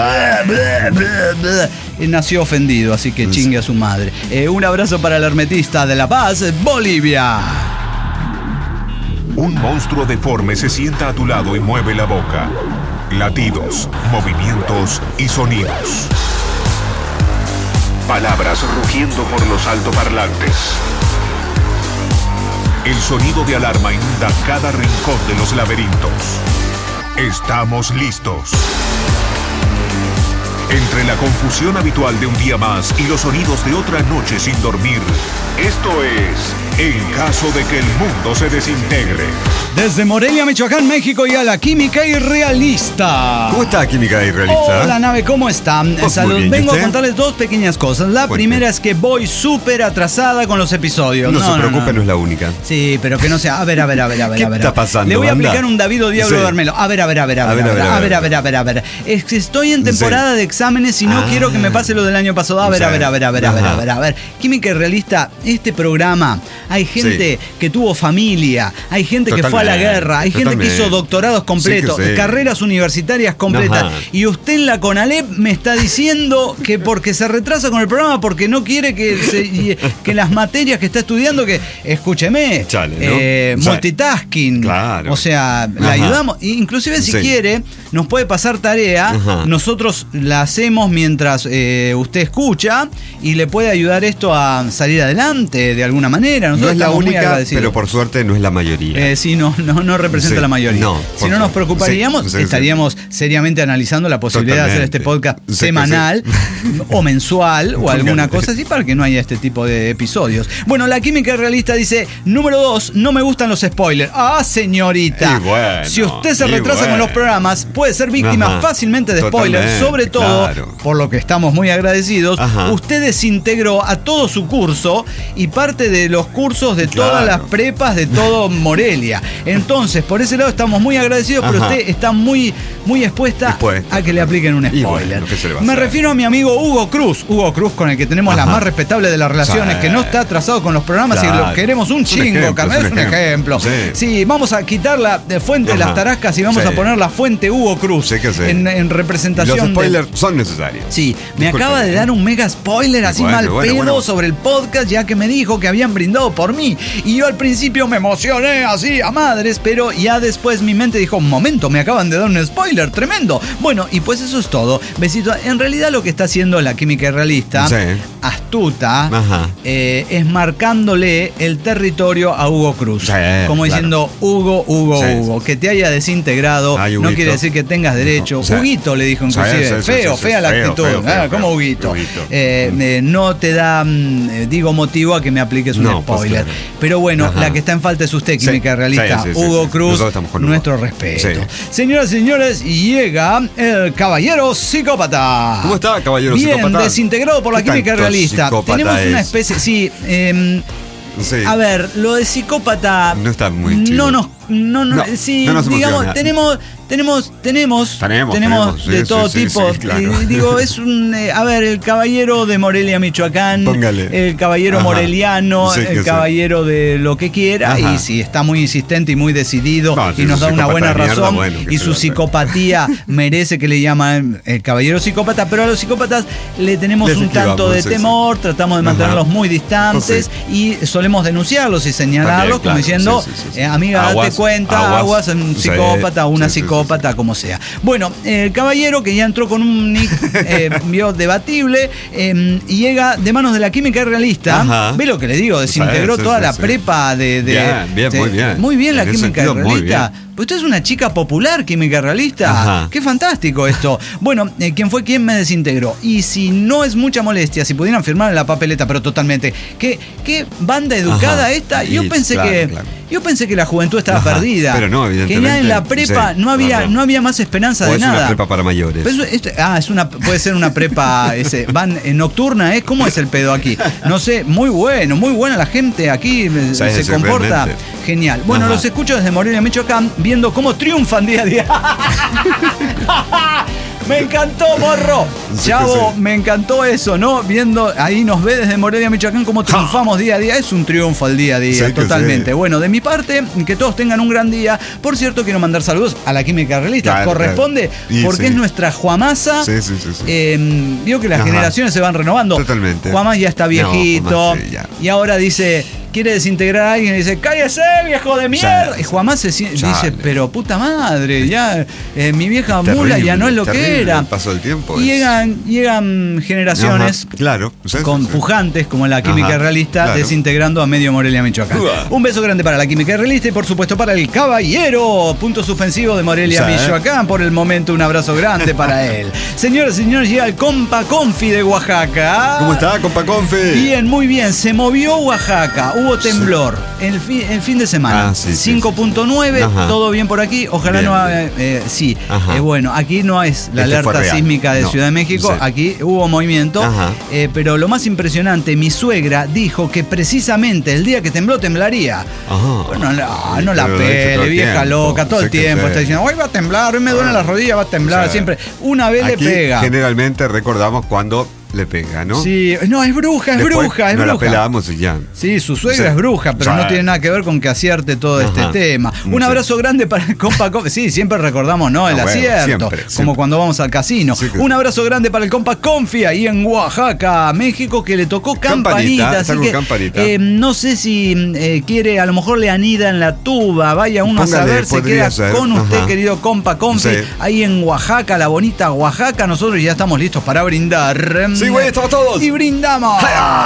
eh, nació ofendido, así que chingue a su madre. Eh, un abrazo para el hermetista de La Paz, Bolivia. Un monstruo deforme se sienta a tu lado y mueve la boca. Latidos, movimientos y sonidos. Palabras rugiendo por los altoparlantes. El sonido de alarma inunda cada rincón de los laberintos. Estamos listos. Entre la confusión habitual de un día más y los sonidos de otra noche sin dormir, esto es En caso de que el mundo se desintegre. Desde Morelia, Michoacán, México y a la Química Irrealista. ¿Cómo está Química Irrealista? Hola, nave, ¿cómo están? Pues Salud. muy bien, ¿y Vengo a usted? contarles dos pequeñas cosas. La Cuente. primera es que voy súper atrasada con los episodios. No, se preocupe, no. es la única. Sí, pero que no sea. A ver, a ver, a ver, a ver. ¿Qué a ver. está pasando, Le voy a banda? aplicar un David o Diablo Sí. de Armelo. A ver, a ver, a ver, a ver, a ver, a ver, a ver, a ver, a ver, a ver. Es que estoy en temporada Sí. de exámenes y no Ah. quiero que me pase lo del año pasado. A ver, Sí. a ver, a ver, a ver, a ver, a Ajá. ver, a ver. Química Irrealista, este programa, hay gente que tuvo familia, hay gente que fue a la Totalmente, guerra, hay gente que totalmente. hizo doctorados completos, Sí que sí. carreras universitarias completas. Ajá. Y usted en la Conalep me está diciendo que porque se retrasa con el programa, porque no quiere que, se- y- que las materias que está estudiando, que, escúcheme, Chale, ¿no? eh, Sí. multitasking. Claro. O sea, la Ajá. ayudamos. Inclusive si Sí. quiere, nos puede pasar tarea. Ajá. Nosotros la hacemos mientras eh, usted escucha y le puede ayudar esto a salir adelante de alguna manera. No Nosotros es la estamos muy única, agradecidos. pero por suerte no es la mayoría. Eh, sí, no, no, no representa Sí, la mayoría. no, si por no nos favor. preocuparíamos, Sí, sí, sí. estaríamos seriamente analizando la posibilidad de hacer este Totalmente. podcast Sí, que semanal o mensual o alguna Totalmente. cosa así para que no haya este tipo de episodios. Bueno, la Química Realista dice, número dos, no me gustan los spoilers. Ah, señorita. Y bueno, si usted se y retrasa bueno. con los programas, puede ser víctima Ajá. fácilmente de spoilers. Totalmente, Sobre todo, claro. por lo que estamos muy agradecidos, Ajá. usted desintegró a todo su curso y parte de los cursos de todas Claro. las prepas de todo Morelia. Entonces, por ese lado estamos muy agradecidos, pero Ajá. usted está muy, muy expuesta Dispuesta. a que le apliquen un Y spoiler. bueno, ¿qué se le va a Me hacer? refiero a mi amigo Hugo Cruz, Hugo Cruz con el que tenemos Ajá. la más respetable de las relaciones, Sí. que no está atrasado con los programas y Claro. lo queremos un Es un chingo, ejemplo, Carmen, es es un un ejemplo. ejemplo. Sí. Sí. vamos a quitar la de fuente de las Ajá. tarascas y vamos Sí. a poner la fuente Hugo Cruz Sí que sí. en, en representación Los de- spoilers son necesarios. Sí, me Disculpe. acaba de dar un mega spoiler así Bueno, mal bueno, pedo bueno. sobre el podcast, ya que me dijo que habían brindado por mí. Y yo al principio me emocioné así a madres, pero ya después mi mente dijo, un momento, me acaban de dar un spoiler tremendo. Bueno, y pues eso es todo. Besito. En realidad lo que está haciendo la Química Realista, Sí. astuta, Ajá. eh, es marcándole el territorio a Hugo Cruz. Sí, como claro. diciendo, Hugo, Hugo, Sí, Hugo, sí. que te haya desintegrado, Ay, no Huguito. quiere decir que tengas derecho. Sí. Huguito le dijo Sí, inclusive, sí, sí, feo, sí, sí, fea la feo, actitud. feo, Ah, feo, ¿cómo feo. Huguito? Huguito. Eh, eh, no te da, mm, eh, digo, motivo a que me apliques un No, pues, spoiler. claro. Pero bueno, Ajá. la que está en falta es usted, Sí, Química Realista. sí, sí, sí, Hugo sí. Cruz, Nosotros estamos con Hugo. nuestro respeto. Sí. Señoras y señores, llega el caballero psicópata. ¿Cómo está, caballero Bien, psicópata? desintegrado por la ¿Qué Química tanto Realista. psicópata Tenemos una es? especie, sí, em, Sí. a ver, lo de psicópata No está muy chido. no nos, no, no, No, sí, no nos digamos, emociona. tenemos, tenemos, tenemos, Tenemos, tenemos, de sí, todo sí, sí, tipo. sí, claro. Y digo, es un, eh, a ver, el caballero de Morelia, Michoacán, Póngale. el caballero Ajá. moreliano, Sí, que el sí. caballero de lo que quiera, Ajá. y si está muy insistente y muy decidido No, y si nos es da un una psicópata buena de mierda, razón bueno, ¿qué y se su va a hacer? psicopatía merece que le llaman el caballero psicópata, pero a los psicópatas le tenemos Les un tanto esquivamos, de sí, temor, tratamos de Ajá. mantenerlos muy distantes Pues y solemos denunciarlos y señalarlos También, como claro, diciendo, sí, sí, sí, sí. eh, amiga, Aguas, date cuenta, aguas, un psicópata, sí, una sí, psicópata, sí, sí. como sea. Bueno, el caballero que ya entró con un nick eh, vio debatible eh, y llega de manos de la química realista. Ajá. Ve lo que le digo, desintegró sí, toda sí, la sí. prepa de, de, bien, bien, de, muy bien. Muy bien la en química sentido, realista. Pues usted es una chica popular, química realista. Ajá. Qué fantástico esto. Bueno, eh, ¿quién fue quien me desintegró? Y si no es mucha molestia, si pudieran firmar en la papeleta, pero totalmente. ¿Qué, qué banda educada Ajá. esta? Yo pensé claro, que claro. yo pensé que la juventud estaba Ajá. perdida. Pero no, evidentemente. Que ya en la prepa sí, no había no, no. no había más esperanza o de es nada. Es una prepa para mayores. Pero es, es, ah, es una puede ser una prepa ese, van en nocturna, ¿eh? ¿Cómo es el pedo aquí? No sé, muy bueno, muy buena la gente aquí se comporta realmente. Genial. Bueno, Ajá. los escucho desde Morelia, Michoacán, viendo cómo triunfan día a día. Me encantó, morro. Chavo, me encantó eso, ¿no? Viendo, ahí nos ve desde Morelia, Michoacán, cómo triunfamos día a día. Es un triunfo el día a día, sí, totalmente. Sí. Bueno, de mi parte, que todos tengan un gran día. Por cierto, quiero mandar saludos a la química realista. Claro, corresponde, claro. porque sí. es nuestra Juamasa. Sí, sí, sí. sí. Eh, digo que las Ajá. generaciones se van renovando. Totalmente. Juamás ya está viejito. No, Juamás, sí, ya. Y ahora dice... quiere desintegrar a alguien y dice, cállese, viejo de mierda. Y Juanmás se dice, Chale. pero puta madre, ya eh, mi vieja terrible, mula ya no es lo terrible, que era. Pasó el tiempo. Y llegan, llegan generaciones Ajá, claro, sí, con sí. pujantes como la química Ajá, realista, claro. desintegrando a medio Morelia, Michoacán. Uah. Un beso grande para la química realista y por supuesto para el caballero, punto suspensivo de Morelia, sí, Michoacán. Por el momento un abrazo grande para él. Señoras y señores, llega el compa Confi de Oaxaca. ¿Cómo está, compa Confi? Bien, muy bien. Se movió Oaxaca. Hubo temblor sí. el, fi, el fin de semana. Ah, sí, cinco punto nueve, sí, sí. todo bien por aquí. Ojalá bien, no eh, eh, sí. Eh, bueno, aquí no es la este alerta sísmica de no. Ciudad de México. Sí. Aquí hubo movimiento. Eh, pero lo más impresionante, mi suegra dijo que precisamente el día que tembló, temblaría. Ajá. Bueno, no, no la pele, vieja tiempo. loca, todo sí el tiempo. Está diciendo, hoy va a temblar, hoy me duelen las rodillas, va a temblar. Sí. Siempre. Una vez aquí le pega. Generalmente recordamos cuando le pega, ¿no? Sí, no, es bruja, es Después bruja, es no bruja. la pelamos y ya. Sí, su suegra sí. es bruja, pero sí. no tiene nada que ver con que acierte todo Ajá. este tema. Un sí. abrazo grande para el compa Confi. Sí, siempre recordamos, ¿no? El ah, bueno, acierto. Siempre, como siempre. Cuando vamos al casino. Sí, Un abrazo grande para el compa Confi ahí en Oaxaca, México, que le tocó campanita. campanita así que, campanita. Eh, no sé si eh, quiere, a lo mejor le anida en la tuba. Vaya uno Póngale, a saber, se queda ser. con Ajá. usted, querido compa Confi, sí. ahí en Oaxaca, la bonita Oaxaca. Nosotros ya estamos listos para brindar. Sí, güey, estamos todos. Y brindamos.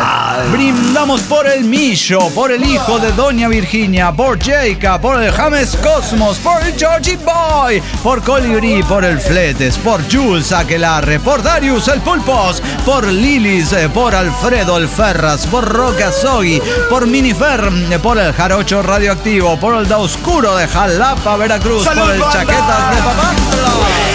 Brindamos por el Millo, por el hijo de Doña Virginia, por Jacob, por el James Cosmos, por el Georgie Boy, por Colibrí, por el Fletes, por Jules Aquelarre, por Darius el Pulpos, por Lilis, por Alfredo el Ferras, por Roca Sogui, por Minifer, por el Jarocho Radioactivo, por el Da Oscuro de Jalapa, Veracruz, ¡Salud, por el banda! Chaquetas de Papantla.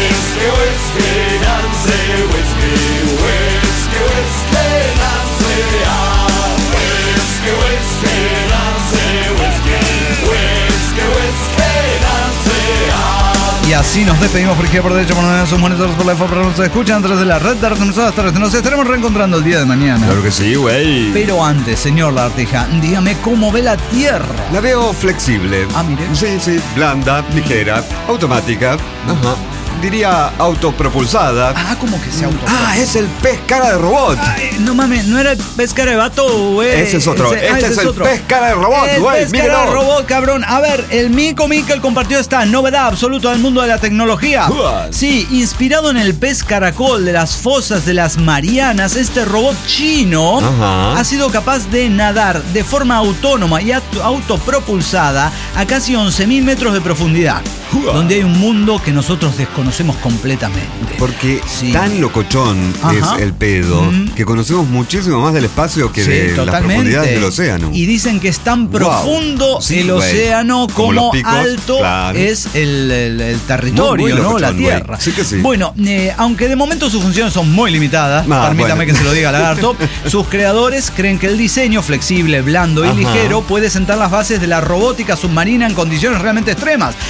Y así nos despedimos por izquierda, por derecha, por donde sus monitores, por la F, por nos escuchan a través de la red de retransmisoras terrestres. Nos estaremos reencontrando el día de mañana. Claro que sí, güey. Pero antes, señor Lartija, dígame cómo ve la Tierra. La veo flexible. Ah, mire. Sí, sí, blanda, ligera, automática. Ajá. Diría autopropulsada. Ah, ¿cómo que sea autopropulsada? Ah, es el pez cara de robot. Ay, no mames, no era el pez cara de vato, güey. Ese es otro. Ese, este ah, ese es, es el otro. pez cara de robot, güey. El pez cara de robot, cabrón. A ver, el Mico Mikel compartió esta novedad absoluta del mundo de la tecnología. What? Sí, inspirado en el pez caracol de las fosas de las Marianas, este robot chino Ajá. ha sido capaz de nadar de forma autónoma y autopropulsada a casi once mil metros de profundidad. What? Donde hay un mundo que nosotros desconocemos completamente. Porque sí. tan locochón Ajá. es el pedo mm. que conocemos muchísimo más del espacio que sí, de totalmente. las profundidades del océano. Y dicen que es tan profundo wow. sí, el océano wey. como, como picos, alto claro. es el, el, el territorio, muy, muy ¿no? La Tierra. Sí que sí. Bueno, eh, aunque de momento sus funciones son muy limitadas, ah, permítame bueno. que se lo diga Lagarto, sus creadores creen que el diseño flexible, blando y Ajá. ligero puede sentar las bases de la robótica submarina en condiciones realmente extremas. Las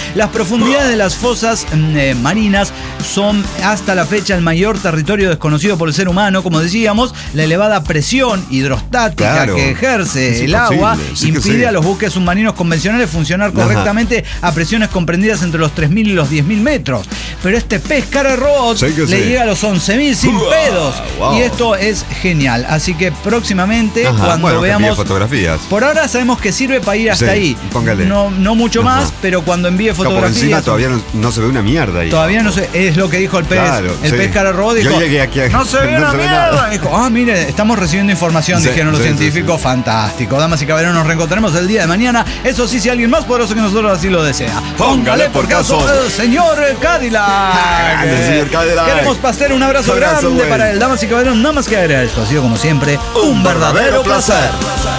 profundidades de las fosas eh, marinas son hasta la fecha el mayor territorio desconocido por el ser humano. Como decíamos, la elevada presión hidrostática Claro, que ejerce es el imposible, agua sí que impide sí. a los buques submarinos convencionales funcionar correctamente a presiones comprendidas entre los tres mil y los diez mil metros. Pero este pez cara robot Sí que le sí. llega a los once mil sin Wow, pedos. wow. Y esto es genial. Así que próximamente, Ajá, cuando bueno, que envíe veamos... fotografías. Por ahora sabemos que sirve para ir hasta Sí, ahí. póngale. No, no mucho Ajá. más, pero cuando envíe Claro, por fotografías... encima todavía no, no se ve una mierda ahí. Todavía no sé, es lo que dijo el pez, Claro, el sí. pez cara robot. Dijo, Yo llegué aquí a- no se ve no una se ve mierda. nada. Dijo, ah, mire, estamos recibiendo información, Sí, dijeron los sí, sí, científicos. sí. Fantástico. Damas y caballeros, nos reencontraremos el día de mañana. Eso sí, si alguien más poderoso que nosotros así lo desea. Póngale por caso el señor Cadillac. Grande, señor Cadillac. Queremos, Pastel, un abrazo, Abrazo, grande güey. para él. Damas y caballeros, nada más que agregar esto. Ha sido como siempre un, Un verdadero verdadero placer. placer.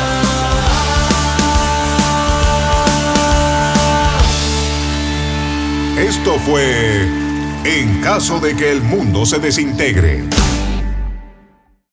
Esto fue En caso de que el mundo se desintegre.